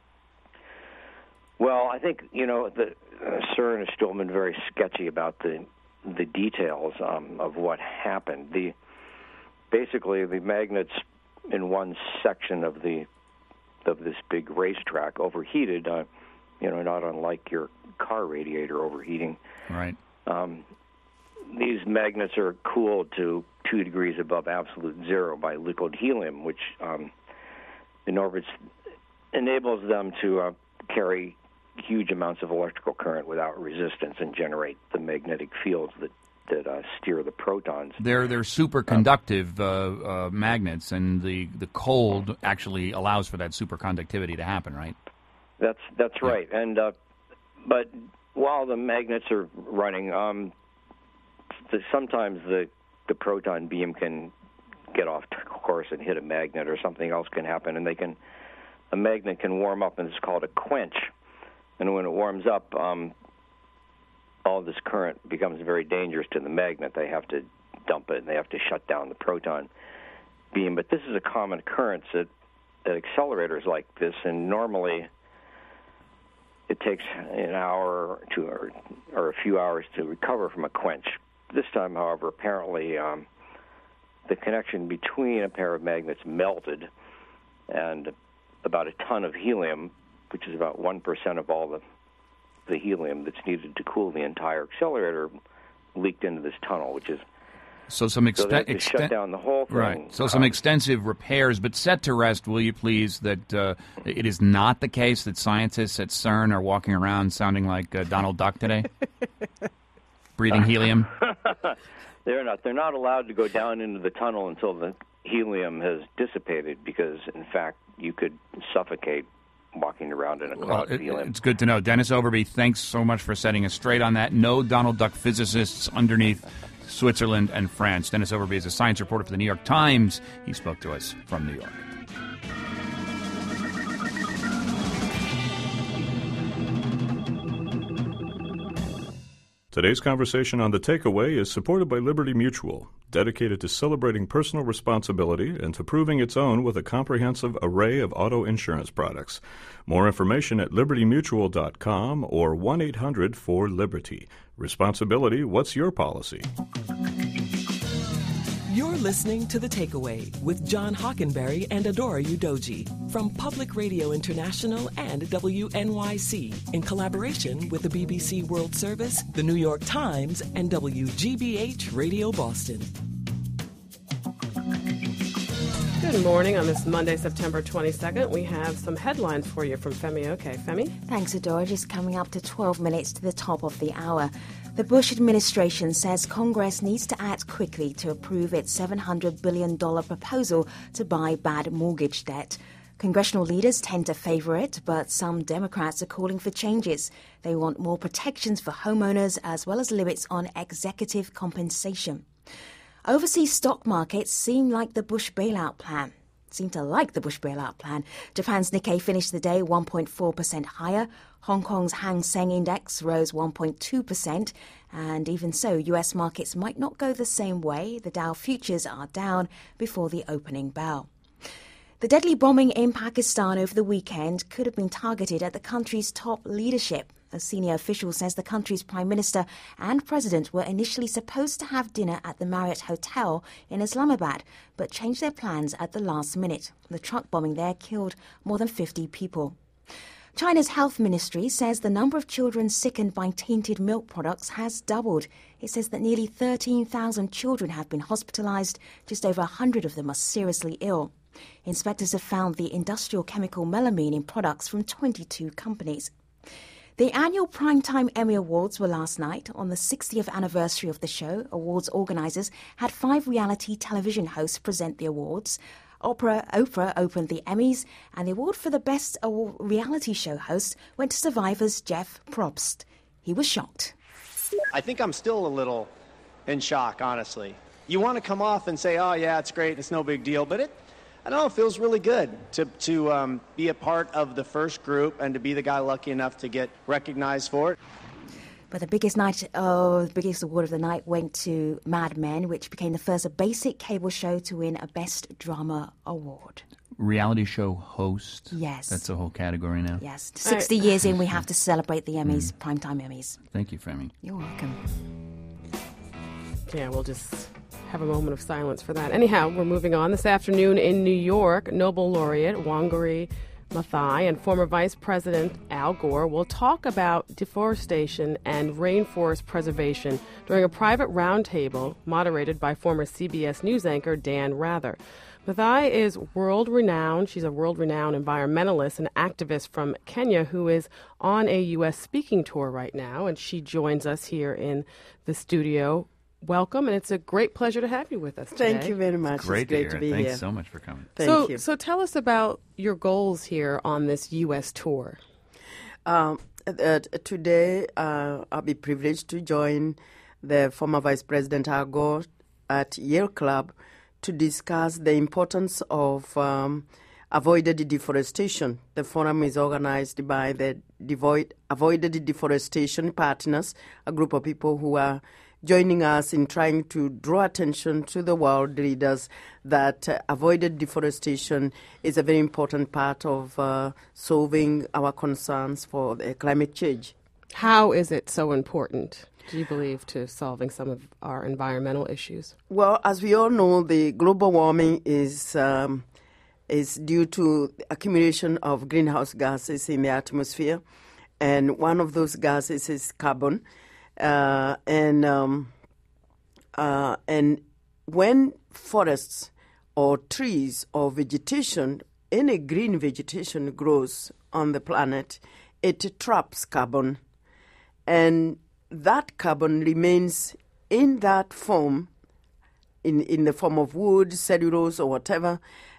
Well, I think, you know, the uh, CERN has still been very sketchy about the the details um, of what happened. The basically the magnets in one section of the of this big racetrack overheated. Uh, you know, not unlike your car radiator overheating. Right. Um, these magnets are cooled to two degrees above absolute zero by liquid helium, which um, in orbits enables them to uh, carry huge amounts of electrical current without resistance and generate the magnetic fields that that uh, steer the protons. They're they're superconductive uh, uh, magnets, and the, the cold actually allows for that superconductivity to happen, right? That's that's yeah. right. And uh, but while the magnets are running, um, the, sometimes the the proton beam can get off course and hit a magnet, or something else can happen, and they can a magnet can warm up, and it's called a quench. And when it warms up, um, all this current becomes very dangerous to the magnet. They have to dump it, and they have to shut down the proton beam. But this is a common occurrence at, at accelerators like this, and normally it takes an hour or two or, or a few hours to recover from a quench. This time, however, apparently um, the connection between a pair of magnets melted, and about a ton of helium, which is about one percent of all the, the helium that's needed to cool the entire accelerator, leaked into this tunnel, which is so some exten- so they have to exten- shut down the whole thing. Right. So some um, extensive repairs, but set to rest, will you please, that uh, it is not the case that scientists at CERN are walking around sounding like uh, Donald Duck today, breathing helium. They're not. They're not allowed to go down into the tunnel until the helium has dissipated, because in fact you could suffocate walking around in a cloud well, of helium. It's good to know. Dennis Overby, thanks so much for setting us straight on that. No Donald Duck physicists underneath Switzerland and France. Dennis Overby is a science reporter for the New York Times. He spoke to us from New York. Today's conversation on The Takeaway is supported by Liberty Mutual, dedicated to celebrating personal responsibility and to proving its own with a comprehensive array of auto insurance products. More information at liberty mutual dot com or one eight hundred four liberty. Responsibility, what's your policy? You're listening to The Takeaway with John Hockenberry and Adora Udoji from Public Radio International and W N Y C in collaboration with the B B C World Service, the New York Times, and W G B H Radio Boston. Good morning. On this Monday, September twenty-second, we have some headlines for you from Femi. Okay, Femi? Thanks, Adora. Just coming up to twelve minutes to the top of the hour. The Bush administration says Congress needs to act quickly to approve its seven hundred billion dollars proposal to buy bad mortgage debt. Congressional leaders tend to favor it, but some Democrats are calling for changes. They want more protections for homeowners as well as limits on executive compensation. Overseas stock markets seem like the Bush bailout plan. Seem to like the Bush bailout plan. Japan's Nikkei finished the day one point four percent higher. Hong Kong's Hang Seng Index rose one point two percent. And even so, U S markets might not go the same way. The Dow futures are down before the opening bell. The deadly bombing in Pakistan over the weekend could have been targeted at the country's top leadership. A senior official says the country's prime minister and president were initially supposed to have dinner at the Marriott Hotel in Islamabad, but changed their plans at the last minute. The truck bombing there killed more than fifty people. China's health ministry says the number of children sickened by tainted milk products has doubled. It says that nearly thirteen thousand children have been hospitalized. Just over one hundred of them are seriously ill. Inspectors have found the industrial chemical melamine in products from twenty-two companies. The annual Primetime Emmy Awards were last night. On the sixtieth anniversary of the show, awards organisers had five reality television hosts present the awards. Oprah, Oprah opened the Emmys, and the award for the best reality show host went to Survivor's Jeff Probst. He was shocked. I think I'm still a little in shock, honestly. You want to come off and say, oh, yeah, it's great, it's no big deal, but it, I don't know, it feels really good to, to um, be a part of the first group and to be the guy lucky enough to get recognized for it. But the biggest night, oh, the biggest award of the night went to Mad Men, which became the first basic cable show to win a Best Drama award. Reality show host? Yes. That's a whole category now? Yes. sixty right. years in, we have to celebrate the Emmys, mm. primetime Emmys. Thank you, Femi. You're welcome. Yeah, we'll just have a moment of silence for that. Anyhow, we're moving on. This afternoon in New York, Nobel laureate Wangari Maathai and former Vice President Al Gore will talk about deforestation and rainforest preservation during a private roundtable moderated by former C B S News anchor Dan Rather. Maathai is world-renowned. She's a world-renowned environmentalist and activist from Kenya who is on a U S speaking tour right now, and she joins us here in the studio. Welcome, and it's a great pleasure to have you with us today. Thank you very much. Great it's great to, to be Thanks here. Thanks so much for coming. Thank so, you. So tell us about your goals here on this U S tour. Um, uh, today, uh, I'll be privileged to join the former Vice President Al Gore at Yale Club to discuss the importance of um, avoided deforestation. The forum is organized by the Devoid, Avoided Deforestation Partners, a group of people who are joining us in trying to draw attention to the world leaders that uh, avoided deforestation is a very important part of uh, solving our concerns for the climate change. How is it so important, do you believe, to solving some of our environmental issues? Well, as we all know, the global warming is um, is due to the accumulation of greenhouse gases in the atmosphere, and one of those gases is carbon. Uh, and um, uh, and when forests or trees or vegetation, any green vegetation grows on the planet, it traps carbon. And that carbon remains in that form, in, in the form of wood, cellulose, or whatever,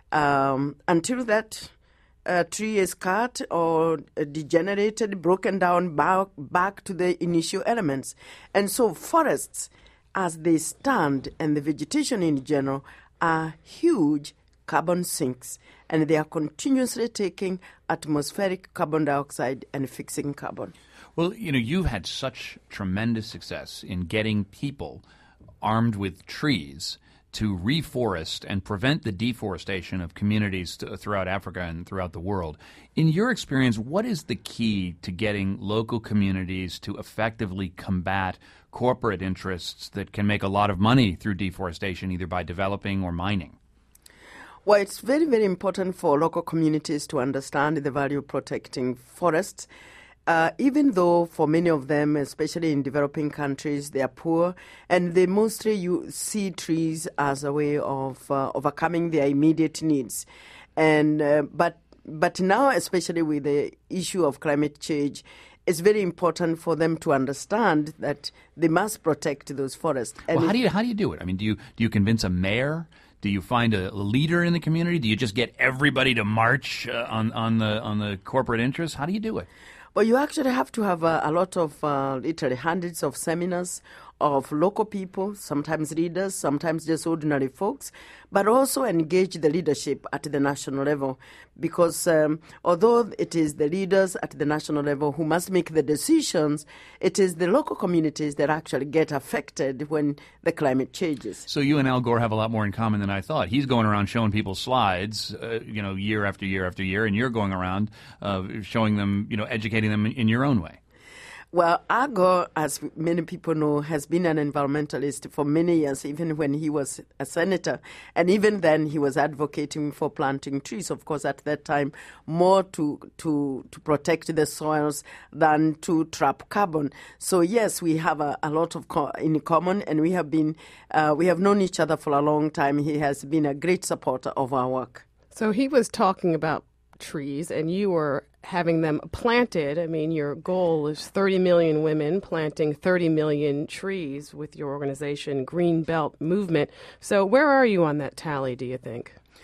um, until that a tree is cut or degenerated, broken down back, back to the initial elements. And so forests, as they stand, and the vegetation in general, are huge carbon sinks, and they are continuously taking atmospheric carbon dioxide and fixing carbon. Well, you know, you've had such tremendous success in getting people armed with trees to reforest and prevent the deforestation of communities to, throughout Africa and throughout the world. In your experience, what is the key to getting local communities to effectively combat corporate interests that can make a lot of money through deforestation, either by developing or mining? Well, it's very, very important for local communities to understand the value of protecting forests. Uh, even though for many of them, especially in developing countries, they are poor, and they mostly you see trees as a way of uh, overcoming their immediate needs. And uh, but but now, especially with the issue of climate change, it's very important for them to understand that they must protect those forests. And well, how do you how do you do it? I mean, do you do you convince a mayor? Do you find a leader in the community? Do you just get everybody to march uh, on on the on the corporate interests? How do you do it? Well, you actually have to have a, a lot of, uh, literally hundreds of seminars of local people, sometimes leaders, sometimes just ordinary folks, but also engage the leadership at the national level. Because um, although it is the leaders at the national level who must make the decisions, it is the local communities that actually get affected when the climate changes. So you and Al Gore have a lot more in common than I thought. He's going around showing people slides, uh, you know, year after year after year, and you're going around uh, showing them, you know, educating them in, in your own way. Well, Al Gore, as many people know, has been an environmentalist for many years, even when he was a senator. And even then, he was advocating for planting trees, of course, at that time, more to to, to protect the soils than to trap carbon. So, yes, we have a, a lot of co- in common, and we have been uh, we have known each other for a long time. He has been a great supporter of our work. So he was talking about trees, and you were having them planted. I mean, your goal is thirty million women planting thirty million trees with your organization, Green Belt Movement. So where are you on that tally, do you think?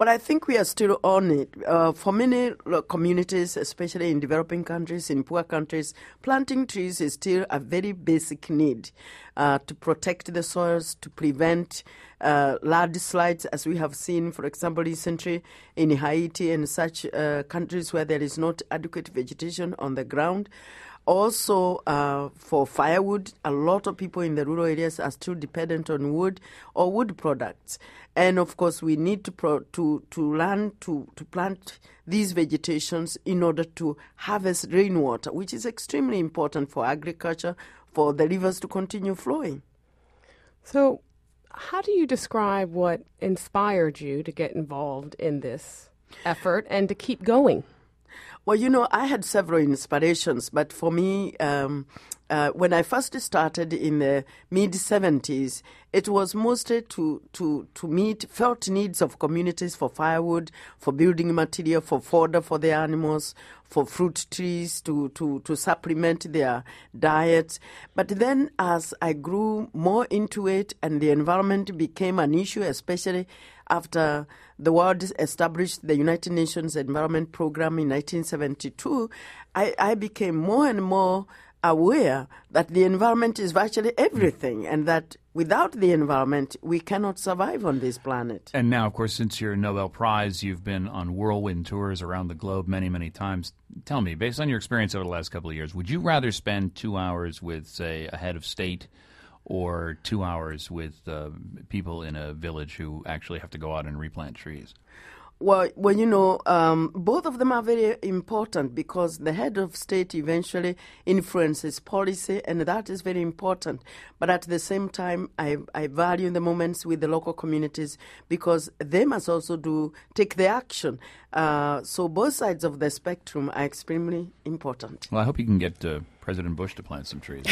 But I think we are still on it. Uh, for many communities, especially in developing countries, in poor countries, planting trees is still a very basic need uh, to protect the soils, to prevent uh, landslides, as we have seen, for example, recently in Haiti and such uh, countries where there is not adequate vegetation on the ground. Also, uh, for firewood, a lot of people in the rural areas are still dependent on wood or wood products. And, of course, we need to pro- to, to learn to, to plant these vegetations in order to harvest rainwater, which is extremely important for agriculture, for the rivers to continue flowing. So how do you describe what inspired you to get involved in this effort and to keep going? Well, you know, I had several inspirations, but for me, um, uh, when I first started in the mid-seventies, it was mostly to, to, to meet felt needs of communities for firewood, for building material, for fodder for the animals, for fruit trees to, to, to supplement their diets. But then as I grew more into it and the environment became an issue, especially after the world established the United Nations Environment Program in nineteen seventy-two, I, I became more and more aware that the environment is virtually everything and that without the environment, we cannot survive on this planet. And now, of course, since your Nobel Prize, you've been on whirlwind tours around the globe many, many times. Tell me, based on your experience over the last couple of years, would you rather spend two hours with, say, a head of state or two hours with uh, people in a village who actually have to go out and replant trees? Well, well, you know, um, both of them are very important because the head of state eventually influences policy, and that is very important. But at the same time, I, I value the moments with the local communities because they must also do take the action. Uh, so both sides of the spectrum are extremely important. Well, I hope you can get uh, President Bush to plant some trees.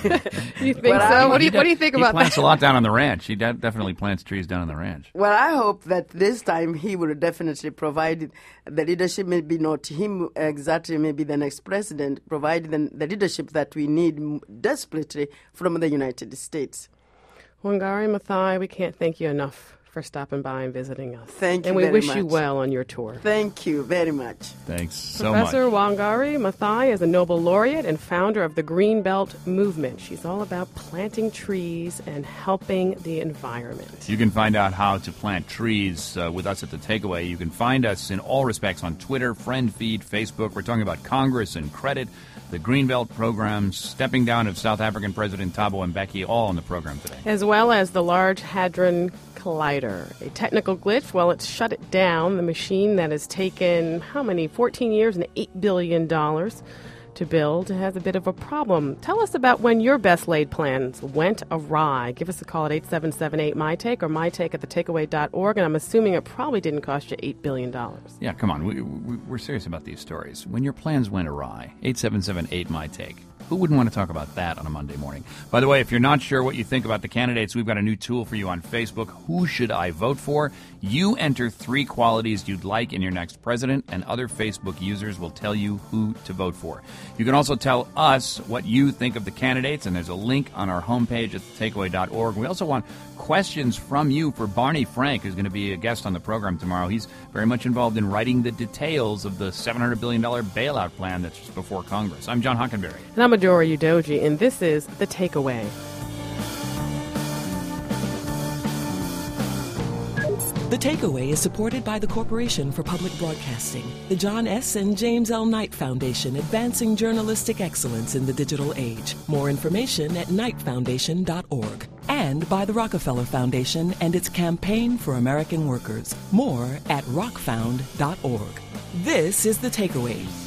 You think well, so? I, what do you, what do you think he about that? He plants a lot down on the ranch. He de- definitely plants trees down on the ranch. Well, I hope that this time he will definitely provide the leadership, maybe not him exactly, maybe the next president, provide the, the leadership that we need desperately from the United States. Wangari Maathai, we can't thank you enough for stopping by and visiting us. Thank you And we very wish much. you well on your tour. Thank you very much. Thanks so much. Professor Wangari Maathai is a Nobel laureate and founder of the Green Belt Movement. She's all about planting trees and helping the environment. You can find out how to plant trees uh, with us at The Takeaway. You can find us in all respects on Twitter, Friend Feed, Facebook. We're talking about Congress and credit, the Greenbelt program, stepping down of South African President Thabo Mbeki, all on the program today. As well as the Large Hadron Collider. A technical glitch, well, it's shut it down. The machine that has taken, how many, fourteen years and eight billion dollars to build has a bit of a problem. Tell us about when your best laid plans went awry. Give us a call at eight seven seven eight, M Y Take or mytake at the takeaway dot org, and I'm assuming it probably didn't cost you eight billion dollars. Yeah, come on. We, we, we're serious about these stories. When your plans went awry, eight seven seven eight, M Y Take. Who wouldn't want to talk about that on a Monday morning? By the way, if you're not sure what you think about the candidates, we've got a new tool for you on Facebook. Who should I vote for? You enter three qualities you'd like in your next president, and other Facebook users will tell you who to vote for. You can also tell us what you think of the candidates, and there's a link on our homepage at the takeaway dot org. We also want questions from you for Barney Frank, who's going to be a guest on the program tomorrow. He's very much involved in writing the details of the seven hundred billion dollars bailout plan that's just before Congress. I'm John Hockenberry. And I'm Adora Udoji, and this is The Takeaway. The Takeaway is supported by the Corporation for Public Broadcasting, the John S. and James L. Knight Foundation, advancing journalistic excellence in the digital age. More information at knight foundation dot org. And by the Rockefeller Foundation and its Campaign for American Workers. More at rock found dot org. This is The Takeaway.